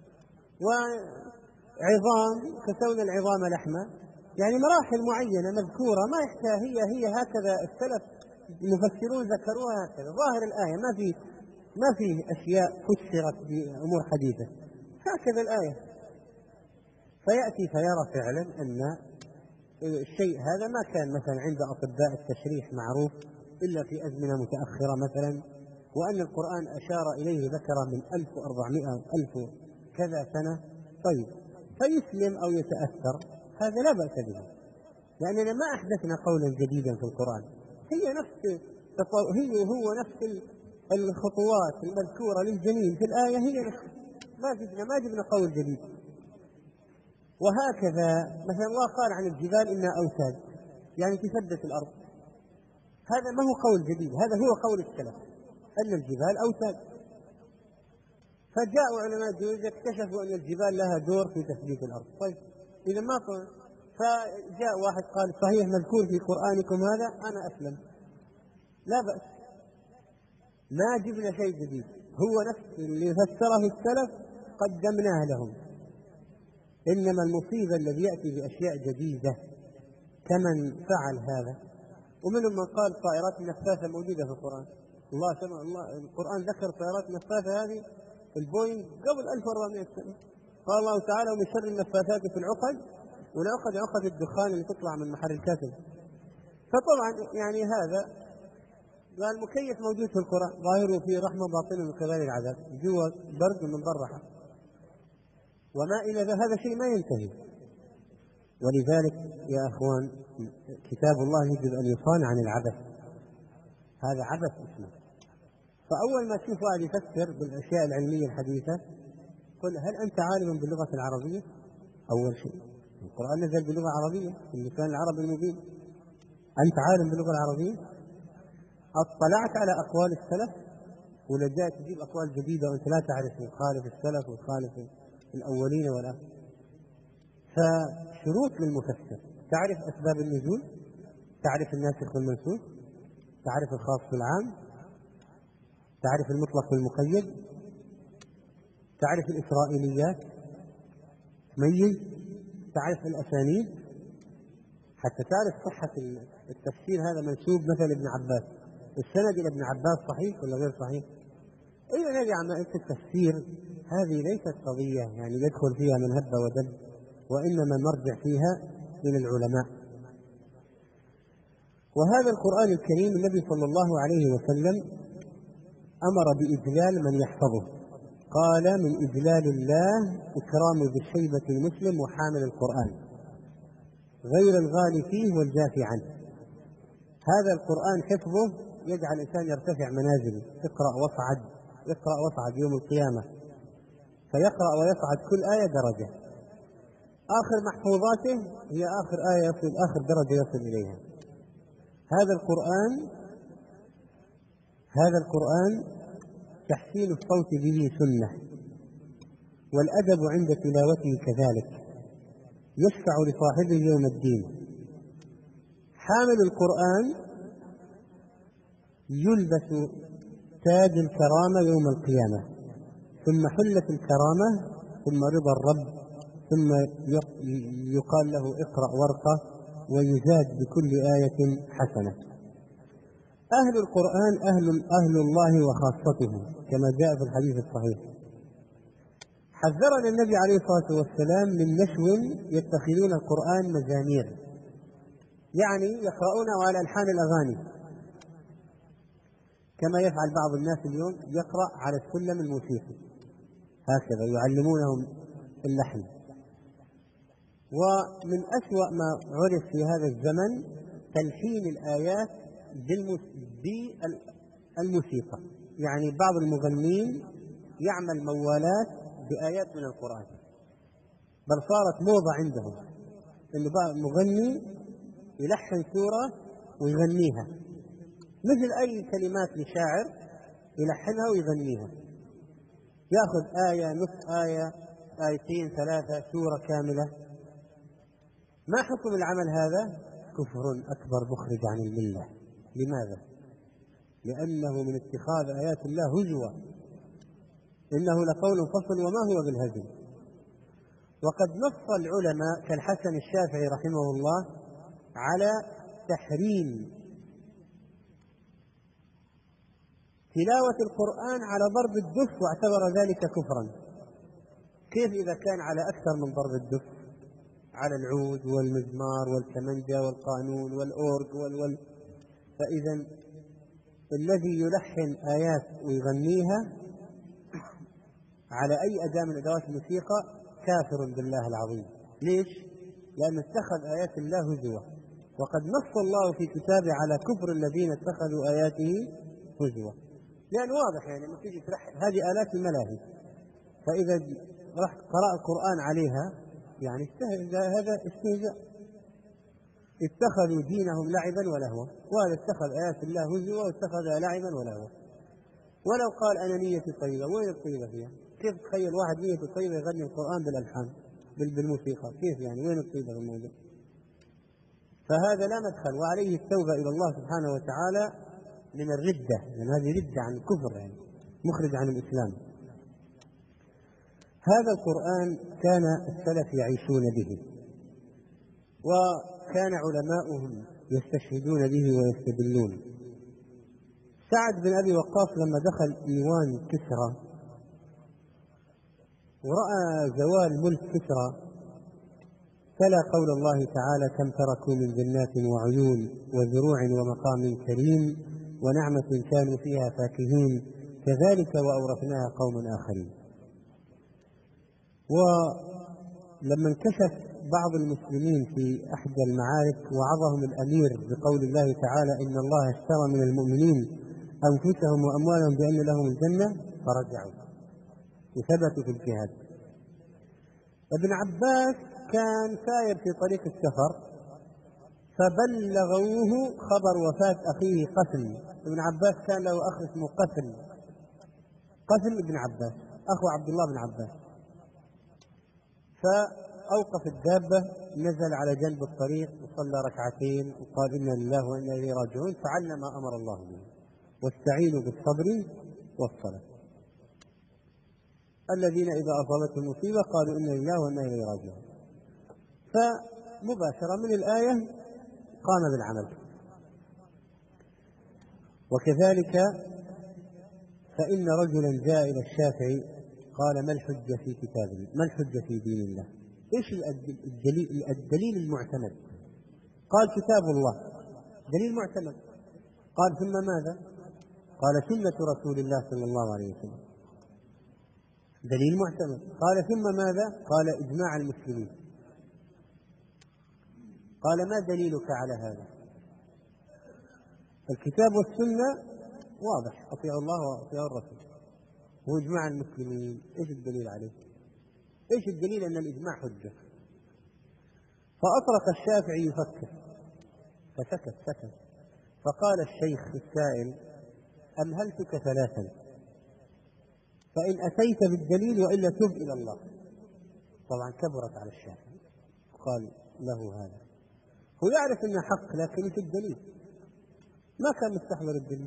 وعظام كسونا العظام لحما، يعني مراحل معينة مذكورة ما يحتاج، هي هكذا السلف المفسرون ذكروها هكذا ظاهر الآية، ما في أشياء فسرت بأمور حديثة، هكذا الآية. فيأتي فيرى فعلا أن الشيء هذا ما كان مثلا عند أطباء التشريح معروف إلا في أزمنة متأخرة مثلا، وأن القرآن أشار إليه ذكر من 1400 ألف كذا سنة. طيب فيسلم أو يتأثر، هذا لا بأس به، لأننا ما أحدثنا قولا جديدا في القرآن، هو نفس الخطوات المذكورة للجنين في الآية هي نفس، ما جبنا قول جديد. وهكذا مثلا الله قال عن الجبال إنها أوتاد، يعني تثبت الأرض، هذا ما هو قول جديد، هذا هو قول السلف أن الجبال أوتاد. فجاءوا علماء الجيولوجيا اكتشفوا أن الجبال لها دور في تثبيت الأرض. طيب إذا ما قال، فجاء واحد قال صحيح مذكور في قرآنكم هذا، أنا أسلم، لا بأس، ما جبنا شيء جديد، هو نفس اللي فسره السلف قدمناه لهم. إنما المصيبة الذي يأتي بأشياء جديدة كمن فعل هذا. ومنهم من قال طائرات النفاثة موجودة في القرآن، القرآن ذكر طائرات النفاثة هذه البوينغ قبل 1400 سنة، قال الله تعالى ومن شر النفاثات في العقد، والعقد عقد الدخان اللي تطلع من محركات. فطبعا يعني هذا قال مكيف موجود في القرآن، ظاهره فيه رحمة باطنه من قبل العذاب، جوا برد ومن برا وما إلى هذا شيء ما ينتهي. ولذلك يا أخوان كتاب الله يجب أن يصان عن العبث، هذا عبث اسمه. فأول ما تشوف واحد يفسر بالأشياء العلمية الحديثة قل هل أنت عالم باللغة العربية؟ أول شيء القرآن نزل بلغة عربية باللسان العربي المبين. أنت عالم باللغة العربية؟ اطلعت على أقوال السلف ولا جاء تجيب أقوال جديدة وأنت لا تعرف وتخالف السلف وتخالف الأولين والآخرين؟ فشروط للمفسر: تعرف أسباب النزول، تعرف الناسخ والمنسوخ، تعرف الخاص بالعام، تعرف المطلق والمقيد، تعرف الإسرائيليات، تميز، تعرف الأسانيد حتى تعرف صحة التفسير هذا منسوب مثل ابن عباس، السند إلى ابن عباس صحيح ولا غير صحيح؟ إذا هذه عملية التفسير هذه ليست قضية يعني يدخل فيها من هب ودب، وإنما المرجع فيها من العلماء. وهذا القرآن الكريم النبي صلى الله عليه وسلم أمر بإجلال من يحفظه، قال: من إجلال الله إكرام ذي الشيبة المسلم وحامل القرآن غير الغالي فيه والجافي عنه. هذا القرآن حفظه يجعل الإنسان يرتفع منازله، اقرأ واصعد، اقرأ واصعد يوم القيامة، فيقرأ ويصعد كل آية درجة، آخر محفوظاته هي آخر آية يصل، آخر درجة يصل إليها. هذا القرآن تحسين الصوت به سنة، والأدب عند تلاوته كذلك، يشفع لصاحبه يوم الدين. حامل القرآن يلبس تاج الكرامة يوم القيامة، ثم حلة الكرامة، ثم رضا الرب، ثم يقال له اقرأ ورقة ويزاد بكل آية حسنة. أهل القرآن أهل الله وخاصته كما جاء في الحديث الصحيح. حذرنا النبي عليه الصلاة والسلام من نشو يتخذون القرآن مزامير، يعني يقرؤونه على ألحان الأغاني، كما يفعل بعض الناس اليوم، يقرأ على السلم الموسيقي هكذا يعلمونهم اللحن. ومن أسوأ ما عرف في هذا الزمن تلحين الآيات بالموسيقى، يعني بعض المغنين يعمل موالات بآيات من القرآن، بل صارت موضة عندهم أن بعض المغني يلحن سورة ويغنيها مثل أي كلمات لشاعر، يلحنها ويغنيها، يأخذ آية، نصف آية، آيتين، ثلاثة، سورة كاملة. ما حكم العمل هذا؟ كفر أكبر مخرج عن الملة. لماذا؟ لأنه من اتخاذ آيات الله هزوا، إنه لقول فصل وما هو بالهزل. وقد نص العلماء كالحسن الشافعي رحمه الله على تحريم تلاوة القرآن على ضرب الدف، واعتبر ذلك كفرا. كيف إذا كان على أكثر من ضرب الدف، على العود والمزمار والكمنجة والقانون والأورج فإذا الذي يلحن آيات ويغنيها على أي أداة من أدوات الموسيقى كافر بالله العظيم. ليش؟ لأن اتخذ آيات الله هزوا، وقد نص الله في كتابه على كفر الذين اتخذوا آياته هزوا، لأن واضح يعني لما تيجي تلحن هذه آلات الملاهي، فإذا رحت قرأ القرآن عليها يعني هذا استهزاء. اتخذوا دينهم لعبا ولهوا، وهذا اتخذ آيات الله هزوا واتخذها لعبا ولهوا. ولو قال أنا نيتي طيبة، وين الطيبة فيها؟ كيف تخيل واحد نيته طيبة يغني القرآن بالألحان بالموسيقى؟ كيف يعني؟ وين الطيبة في الموضوع؟ فهذا لا مدخل، وعليه التوبة إلى الله سبحانه وتعالى من الردة، لأن هذه ردة عن الكفر يعني مخرج عن الإسلام. هذا القرآن كان السلف يعيشون به، وكان علماؤهم يستشهدون به ويستدلون. سعد بن أبي وقاص لما دخل إيوان كسرى ورأى زوال ملك كسرى تلا قول الله تعالى: كم تركوا من جنات وعيون وزروع ومقام كريم ونعمة كانوا فيها فاكهين كذلك وأورثناها قوما آخرين. ولما انكشف بعض المسلمين في أحدى المعارك وعظهم الأمير بقول الله تعالى إن الله اشترى من المؤمنين أنفسهم وأموالهم بأن لهم الجنة، فرجعوا وثبتوا في الجهاد. ابن عباس كان سائر في طريق السفر فبلغوه خبر وفاة أخيه قسم. ابن عباس كان له أخ اسمه قسم ابن عباس أخو عبد الله بن عباس، فأوقف الدابة، نزل على جنب الطريق وصلى ركعتين وقال إنا لله وإنا إليه راجعون، فعلنا ما أمر الله به واستعينوا بالصبر والصلاة. الذين إذا أصابتهم مصيبة قالوا إنا لله وإنا إليه راجعون. فمباشرة من الآية قام بالعمل. وكذلك فإن رجلا جاء إلى الشافعي قال ما الحجة في كتابه؟ ما الحجة في دين الله؟ إيش الدليل المعتمد؟ قال كتاب الله دليل معتمد. قال ثم ماذا؟ قال سنة رسول الله صلى الله عليه وسلم دليل معتمد. قال ثم ماذا؟ قال إجماع المسلمين. قال ما دليلك على هذا؟ الكتاب والسنة واضح، أطيعوا الله وأطيعوا الرسول، وإجماع المسلمين إيش الدليل عليه؟ إيش الدليل أن الإجماع حجة؟ فأطرق الشافعي يفكر فسكت. فقال الشيخ السائل أمهلتك ثلاثا، فإن أتيت بالدليل وإلا تب إلى الله. طبعا كبرت على الشافعي، قال له هذا هو يعرف أنه حق لكن في الدليل ما كان مستحضر الدليل.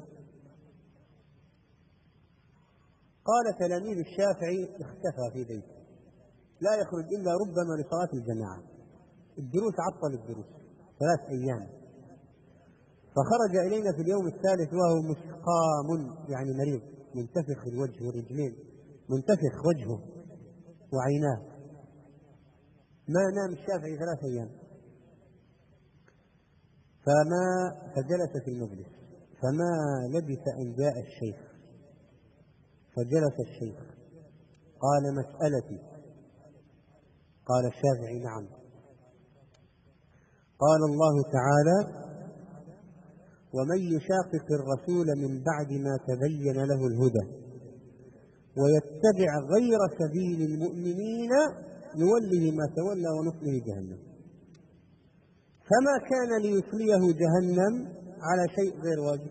قال تلاميذ الشافعي اختفى في بيته لا يخرج إلا ربما لصلاة الجماعة، الدروس عطل الدروس 3 أيام. فخرج إلينا في اليوم الثالث وهو مسقام يعني مريض، منتفخ الوجه والرجلين، منتفخ وجهه وعيناه، ما نام الشافعي 3 أيام. فجلس في المجلس، فما لبث أن جاء الشيخ، فجلس الشيخ قال مسألتي؟ قال الشافعي نعم. قال الله تعالى ومن يشاقق الرسول من بعد ما تبين له الهدى ويتبع غير سبيل المؤمنين نوله ما تولى ونصله جهنم. فما كان ليصليه جهنم على شيء غير واجب.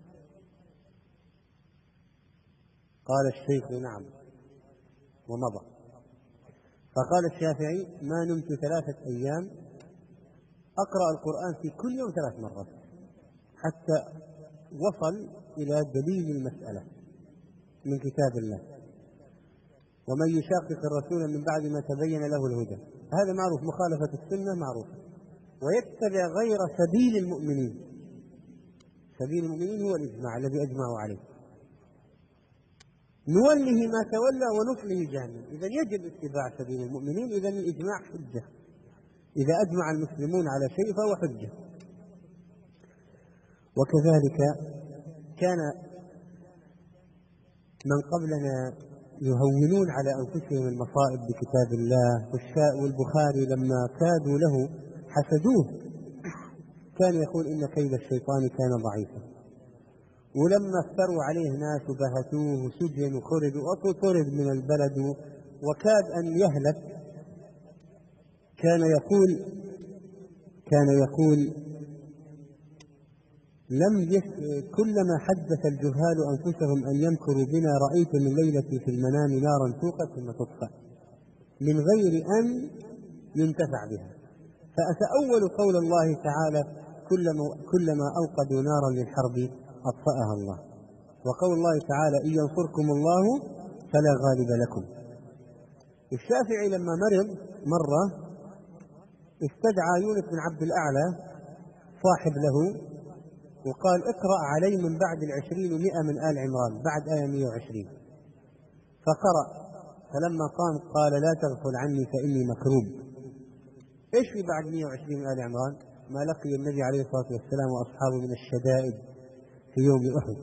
قال الشيخ نعم ومضى. فقال الشافعي ما نمت 3 أيام أقرأ القرآن في كل يوم 3 مرات حتى وصل إلى دليل المسألة من كتاب الله. ومن يشاقق الرسول من بعد ما تبين له الهدى، هذا معروف، مخالفة السنة معروفة. ويتبع غير سبيل المؤمنين، سبيل المؤمنين هو الإجماع الذي أجمعوا عليه، نوله ما تولى ونصله جهنم. إذا يجب اتباع سبيل المؤمنين، إذا الإجماع حجة، إذا أجمع المسلمون على شيء فهو حجة. وكذلك كان من قبلنا يهونون على أنفسهم المصائب بكتاب الله، والبخاري لما كادوا له حسدوه كان يقول إن كيد الشيطان كان ضعيفا. ولما افتروا عليه ناس وبهتوه وسجن وطرد من البلد وكاد أن يهلك كان يقول كلما حدث الجهال أنفسهم أن يمكروا بنا رأيت من ليلتي في المنام نارا توقد ثم تطفأ من غير أن ينتفع بها. فأتأول قول الله تعالى كلما أوقدوا نارا للحرب أطفأها الله، وقول الله تعالى إن ينصركم الله فلا غالب لكم. الشافعي لما مرض مرة استدعى يونس بن عبد الأعلى صاحب له وقال اقرأ علي من بعد 20 و100 من آل عمران بعد آية 120. فقرأ، فلما قام قال لا تغفل عني فإني مكروب. إيش في بعد 120 من آل عمران؟ ما لقي النبي عليه الصلاة والسلام وأصحابه من الشدائد في يوم أحد.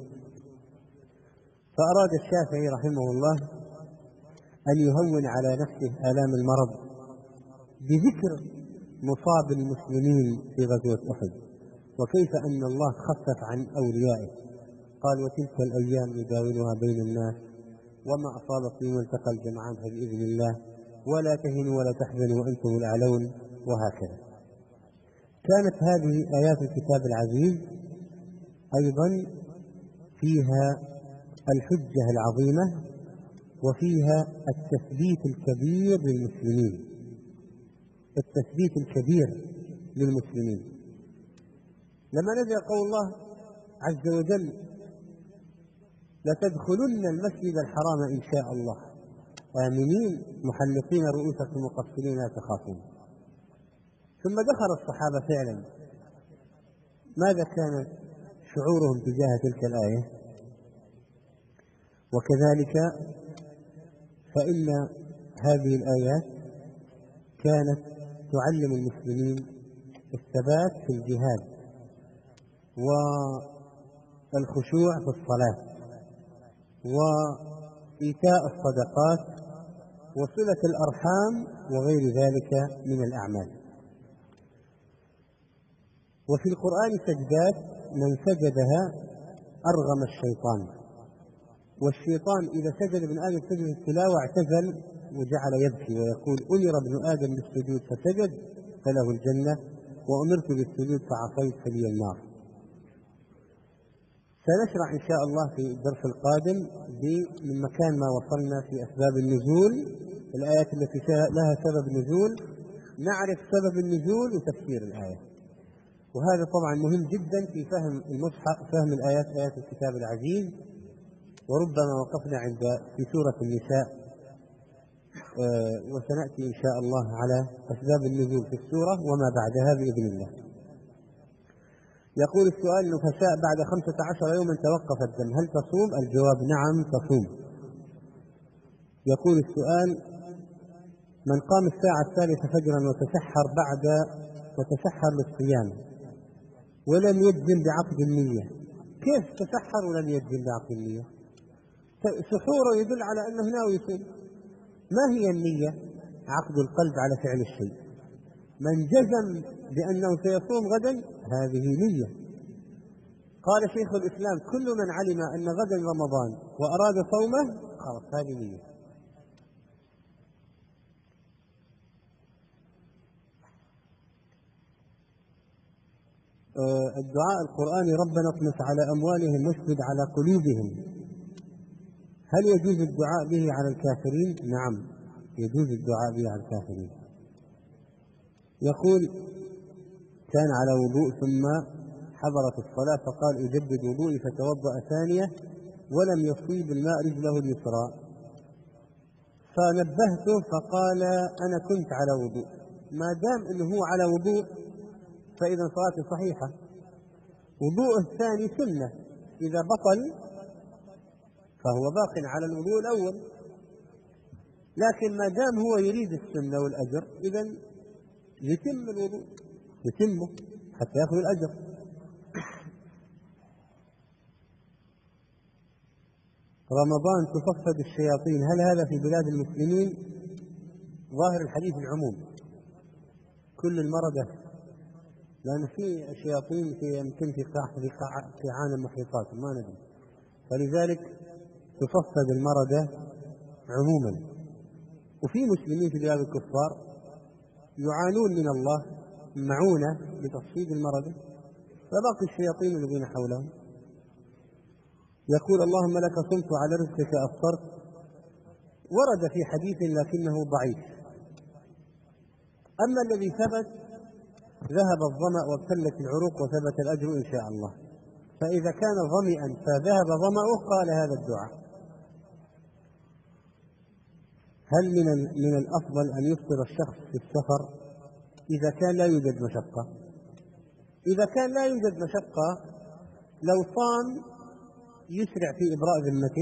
فأراد الشافعي رحمه الله أن يهون على نفسه آلام المرض بذكر مصاب المسلمين في غزوة أحد، وكيف أن الله خفف عن أوليائه. قال وتلك الأيام نداولها بين الناس وما أصابكم يوم التقى الجمعان فبإذن الله ولا تهنوا ولا تحزنوا وأنتم الأعلون، وهكذا. كانت هذه آيات الكتاب العزيز أيضا فيها الحجة العظيمة وفيها التثبيت الكبير للمسلمين، التثبيت الكبير للمسلمين. لما نزل قول الله عز وجل لتدخلن المسجد الحرام إن شاء الله آمنين محلقين رؤوسكم مقصرين لا تخافون، ثم دخل الصحابة فعلا، ماذا كان شعورهم تجاه تلك الآية؟ وكذلك فإن هذه الآيات كانت تعلم المسلمين الثبات في الجهاد والخشوع في الصلاة وإيتاء الصدقات وصلة الأرحام وغير ذلك من الأعمال. وفي القرآن سجدات من سجدها أرغم الشيطان، والشيطان إذا سجد ابن آدم سجد التلاوة اعتزل وجعل يبكي ويقول أمر ابن آدم بالسجود فسجد فله الجنة وأمرت بالسجود فعصيت فلي النار. سنشرع إن شاء الله في الدرس القادم من مكان ما وصلنا في أسباب النزول، الآيات التي لها سبب نزول، نعرف سبب النزول وتفسير الآية. وهذا طبعا مهم جدا في فهم المصحف، فهم الآيات، آيات الكتاب العزيز. وربما وقفنا عند في سورة النساء، وسنأتي إن شاء الله على أسباب النزول في السورة وما بعدها بإذن الله. يقول السؤال: نفساء بعد 15 يوما توقف الدم هل تصوم؟ الجواب نعم تصوم. يقول السؤال: من قام الساعة 3 فجرا وتسحر للصيام ولم يجزم بعقد النية، كيف تسحر ولم يجزم بعقد النية؟ سحوره يدل على أنه ناوي يصوم. ما هي النية؟ عقد القلب على فعل الشيء. من جزم بأنه سيصوم غدا هذه نية. قال شيخ الإسلام: كل من علم أن غدا رمضان وأراد صومه خلاص هذه نية. الدعاء القرآني: ربنا اطمس على أموالهم واشدد على قلوبهم، هل يجوز الدعاء به على الكافرين؟ نعم يجوز الدعاء به على الكافرين. يقول: كان على وضوء ثم حضرت الصلاة فقال أجدد وضوئي فتوضأ ثانية ولم يصيب الماء رجله اليسرى، فنبهته فقال أنا كنت على وضوء. ما دام أنه هو على وضوء فإذا صلاته صحيحة. وضوءه الثاني سنة، إذا بطل فهو باق على الوضوء الأول، لكن ما دام هو يريد السنة والأجر إذن يتم الوضوء، يتمه حتى يأخذ الأجر. رمضان تصفد الشياطين، هل هذا في بلاد المسلمين؟ ظاهر الحديث العموم، كل المردة، لأن في شياطين يمكن في قاعان المحيطات ما ندري، فلذلك تصفد المردة عموما. وفي مسلمين في بلاد الكفار يعانون من الله معونة لتصفيد المردة، فباقي الشياطين الذين حولهم. يقول: اللهم لك صمت وعلى رزقك أفطرت، ورد في حديث لكنه ضعيف. أما الذي ثبت: ذهب الظمأ وابتلت العروق وثبت الأجر إن شاء الله. فإذا كان ظمئا فذهب ظمأه قال هذا الدعاء. هل من الأفضل أن يفطر الشخص في السفر إذا كان لا يوجد مشقة؟ إذا كان لا يوجد مشقة لو صام يسرع في إبراء ذمته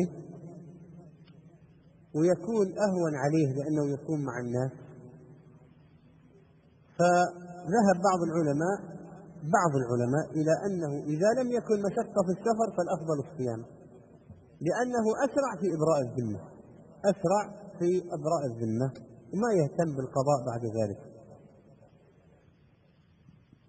ويكون أهون عليه لأنه يصوم مع الناس. فذهب بعض العلماء إلى أنه إذا لم يكن مشقة في السفر فالأفضل الصيام، لأنه أسرع في إبراء الذمة وما يهتم بالقضاء بعد ذلك.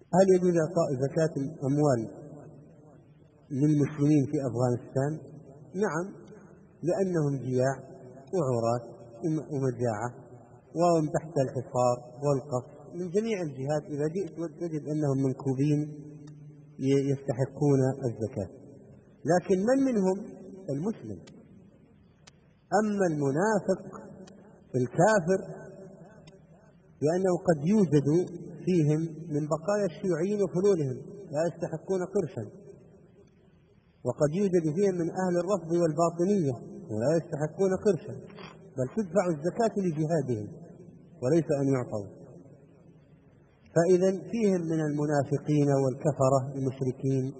هل يجوز إعطاء زكاة الأموال للمسلمين في أفغانستان؟ نعم، لأنهم جياع وعراة ومجاعة وهم تحت الحصار والقصف من جميع الجهات. إذا جئت تجد أنهم منكوبين يستحقون الزكاة، لكن من منهم؟ المسلم. أما المنافق الكافر لأنه قد يوجد فيهم من بقايا الشيوعيين وفلولهم لا يستحقون قرشا، وقد يوجد فيهم من أهل الرفض والباطنية ولا يستحقون قرشا، بل تدفع الزكاة لجهادهم وليس أن يعطوا. فإذا فيهم من المنافقين والكفرة المشركين،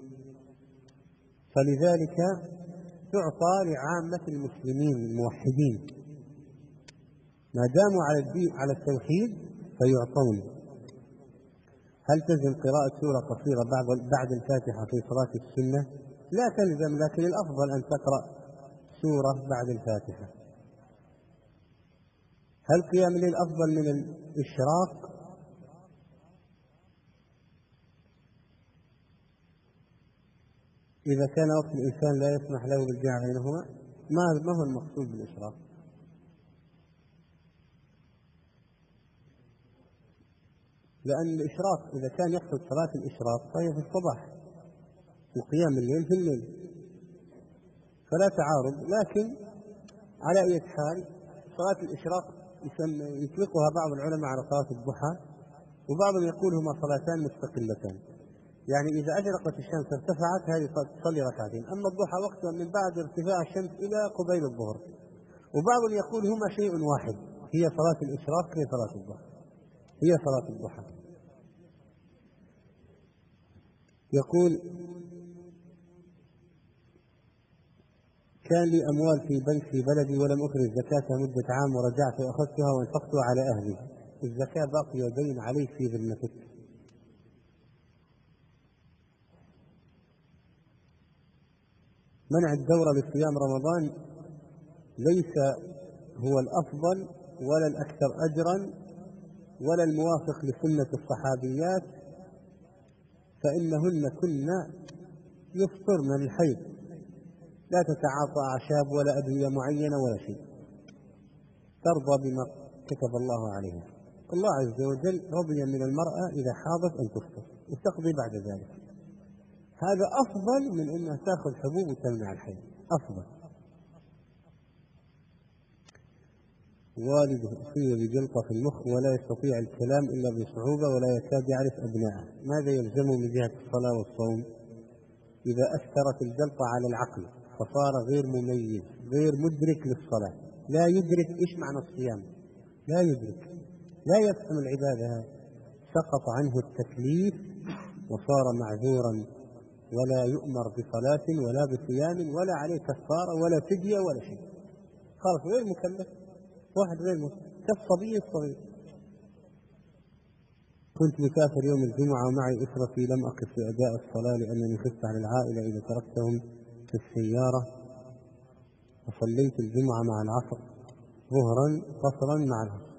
فلذلك تعطى لعامة المسلمين الموحدين ما داموا على التوحيد فيعطون. هل تلزم قراءة سورة قصيرة بعد الفاتحة في صلاة السنة؟ لا تلزم، لكن الأفضل أن تقرأ سورة بعد الفاتحة. هل قيام الليل أفضل من الإشراق؟ إذا كان وقت الإنسان لا يسمح له بالجمع بينهما، ما هو المقصود بالإشراق؟ لأن الإشراق إذا كان يقصد صلاة الإشراق فهي في الصباح وقيام الليل في الليل، فلا تعارض. لكن على أي حال صلاة الإشراق يطلقها بعض العلماء على صلاة الضحى، وبعضهم يقول هما صلاتان مستقلتان، يعني إذا أشرقت الشمس ارتفعت هذه تصلي ركعتين، أما الضحى وقتها من بعد ارتفاع الشمس إلى قبيل الظهر. وبعضهم يقول هما شيء واحد، هي صلاة الإشراق هي صلاة الضحى، هي صلاة الضحى. يقول كان لي أموال في بنك في بلدي ولم أخرج زكاتها مدة عام ورجعت وأخذتها وانفقتها على أهلي، الزكاة باقية دين علي في ذمتك. منع الدورة لصيام رمضان ليس هو الأفضل ولا الأكثر أجرا ولا الموافق لسنة الصحابيات، فإنهن كن يفطرن للحيض، لا تتعاطى أعشاب ولا أدوية معينة ولا شيء، ترضى بما كتب الله عليها. الله عز وجل رضي من المرأة إذا حاضت أن تفطر وتقضي بعد ذلك، هذا أفضل من أنها تأخذ حبوب وتمنع الحيض، أفضل. والده أصيب بجلطة في المخ ولا يستطيع الكلام إلا بصعوبة ولا يكاد يعرف أبنائه، ماذا يلزمه من جهة الصلاة والصوم؟ إذا أثرت الجلطة على العقل فصار غير مميز غير مدرك للصلاة، لا يدرك إيش معنى الصيام، لا يدرك، لا يفهم العبادة، سقط عنه التكليف وصار معذورا ولا يؤمر بصلاة ولا بصيام ولا عليه كفارة ولا فدية ولا شيء، خلاص غير مكلف، واحد غير مكلف كالصبي الصغير. كنت مسافر يوم الجمعة ومعي أسرتي، لم أقف في أداء الصلاة لأنني خفت على العائلة إذا تركتهم في السيارة، وصليت الجمعة مع العصر ظهرا قصرا مع العصر.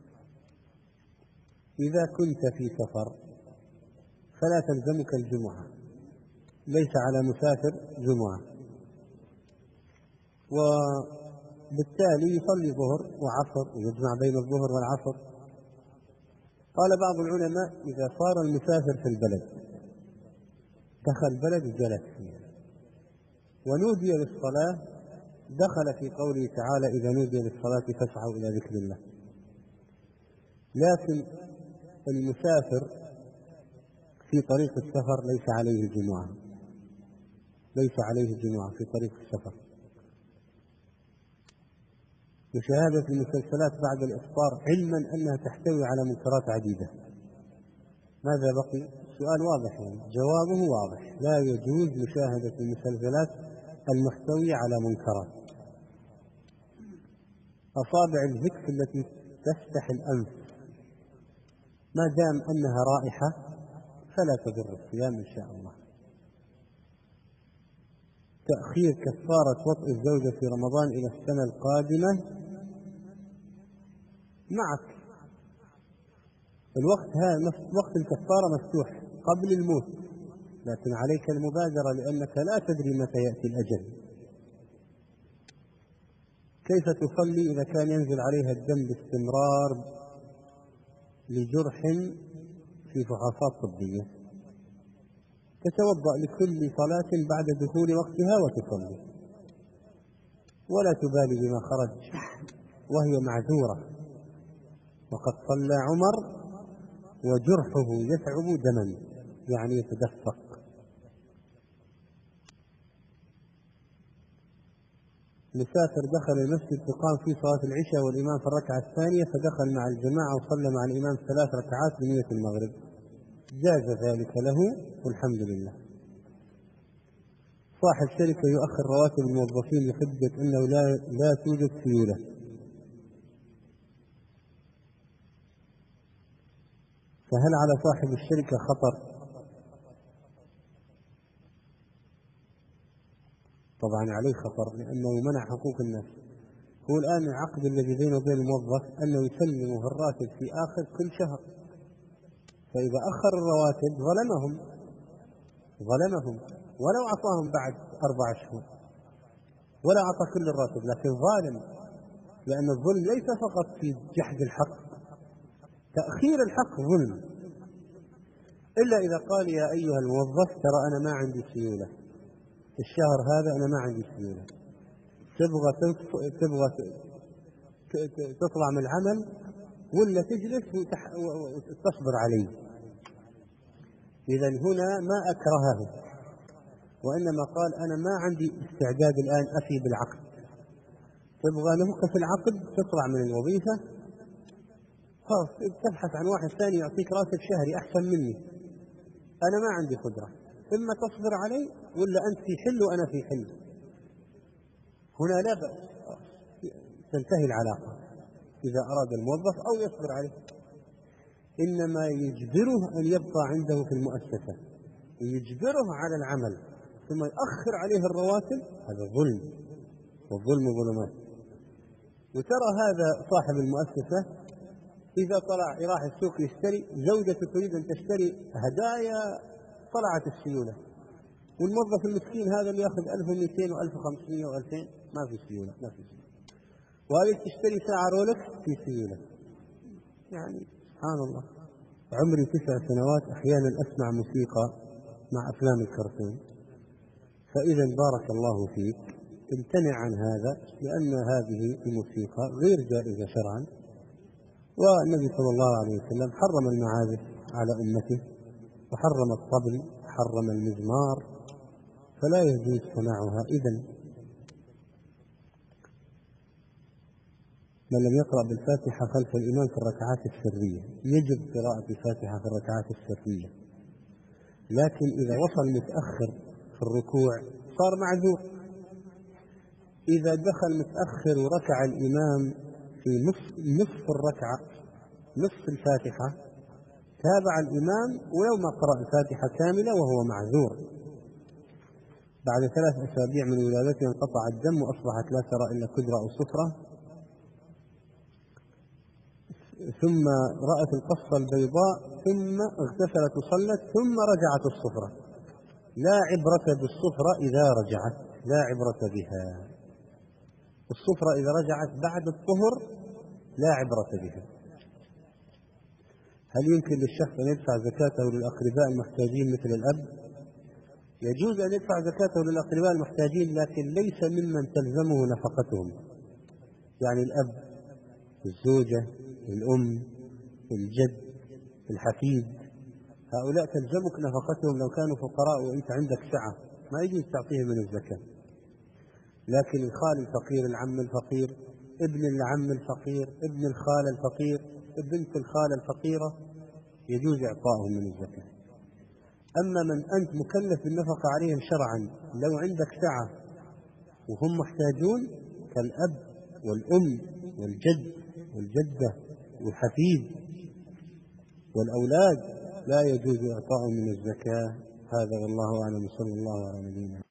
إذا كنت في سفر فلا تلزمك الجمعة، ليس على مسافر جمعة، وبالتالي يصلي ظهر وعصر ويجمع بين الظهر والعصر. قال بعض العلماء إذا صار المسافر في البلد دخل البلد وجلس فيها ونودي للصلاة، دخل في قوله تعالى إذا نودي للصلاة فاسعوا إلى ذكر الله. لكن المسافر في طريق السفر ليس عليه جمعة، ليس عليه جمعة في طريق السفر. مشاهدة المسلسلات بعد الإفطار علما أنها تحتوي على منكرات عديدة، ماذا بقي؟ سؤال واضح، يعني جوابه واضح، لا يجوز مشاهدة المسلسلات المحتوية على منكرات. أصابع الهكس التي تفتح الأنف ما دام أنها رائحة فلا تضر الصيام إن شاء الله. تأخير كفارة وطئ الزوجة في رمضان إلى السنة القادمة معك، الوقت هذا وقت الكفارة مفتوح، قبل الموت، لكن عليك المبادرة لأنك لا تدري متى يأتي الأجل. كيف تصلي إذا كان ينزل عليها الدم باستمرار لجرح في فحوصات طبية؟ تتوضأ لكل صلاة بعد دخول وقتها وتصلي، ولا تبالي بما خرج وهي معذورة. وقد صلى عمر وجرحه يثعب دما، يعني يتدفق. مسافر دخل المسجد تقام فيه صلاة العشاء والإمام في الركعة الثانية، فدخل مع الجماعة وصلى مع الإمام 3 ركعات بنية المغرب، جاز ذلك له والحمد لله. صاحب شركة يؤخر رواتب الموظفين بحجة أنه لا توجد سيولة، فهل على صاحب الشركة خطر؟ طبعا عليه خطر، لأنه منع حقوق الناس. هو الآن العقد الذي بينه وبين الموظف أنه يسلمه الراتب في آخر كل شهر، فإذا أخر الرواتب ظلمهم ولو أعطاهم بعد 4 شهور، ولا أعطى كل الراتب، لكن ظالم. لأن الظلم ليس فقط في جحد الحق، تأخير الحق ظلم. إلا إذا قال يا أيها الموظف ترى أنا ما عندي سيولة الشهر هذا، أنا ما عندي سيولة، تبغى تطلع من العمل ولا تجلس وتصبر عليه؟ إذا هنا ما أكرهه، وإنما قال أنا ما عندي استعداد الآن أفي بالعقد. تبغى نوقف العقد تطلع من الوظيفة، خلاص تبحث عن واحد ثاني يعطيك راتب شهري أحسن مني، أنا ما عندي قدرة، إما تصبر علي ولا أنت في حل وأنا في حل. هنا لا بأس، تنتهي العلاقة إذا أراد الموظف أو يصبر عليه. إنما يجبره أن يبقى عنده في المؤسسة، يجبره على العمل ثم يؤخر عليه الرواتب، هذا ظلم، والظلم ظلمات. وترى هذا صاحب المؤسسة إذا طلع راح السوق يشتري، زوجته تريد أن تشتري هدايا، طلعت السيولة، والموظف المسكين هذا اللي يأخذ 1200 و1500 و2000 ما في سيولة، ما في سيولة. وهذه تشتري ساعة رولكس في سيولة. يعني سبحان الله. عمري 9 سنوات أحيانا أسمع موسيقى مع أفلام الكرتون، فإذا بارك الله فيك امتنع عن هذا، لأن هذه الموسيقى غير جائزة شرعا، والنبي صلى الله عليه وسلم حرم المعازف على أمته، وحرم الطبل، حرم المزمار، فلا يجوز سماعها. إذن من لم يقرأ بالفاتحة خلف الإمام في الركعات السرية يجب قراءة الفاتحة في الركعات السرية، لكن إذا وصل متأخر في الركوع صار معذور. إذا دخل متأخر وركع الإمام في نصف الركعة، نصف الفاتحة، تابع الإمام ولو ما قرأ الفاتحة كاملة وهو معذور. بعد 3 أسابيع من ولادته انقطع الدم وأصبحت لا ترى إلا كدرة أو صفرة، ثم رأت القصة البيضاء، ثم اغتسلت وصلت، ثم رجعت الصفرة. لا عبرة بالصفرة إذا رجعت، لا عبرة بها. الصفرة إذا رجعت بعد الطهر لا عبرة بها. هل يمكن للشخص أن يدفع زكاته للأقرباء المحتاجين مثل الأب؟ يجوز أن يدفع زكاته للأقرباء المحتاجين، لكن ليس ممن تلزمه نفقتهم. يعني الأب، الزوجة، الأم، الجد، الحفيد، هؤلاء تلزمك نفقتهم لو كانوا فقراء وأنت عندك سعة، ما يجوز تعطيهم من الزكاة. لكن الخال الفقير، العم الفقير، ابن العم الفقير، ابن الخال الفقير، بنت الخالة الفقيرة، يجوز إعطائهم من الزكاة. أما من أنت مكلف بالنفقة عليهم شرعا، لو عندك سعة وهم محتاجون كالأب والأم والجد والجدة والحفيد والأولاد، لا يجوز إعطائهم من الزكاة. هذا والله أعلم، صلى الله على نبينا.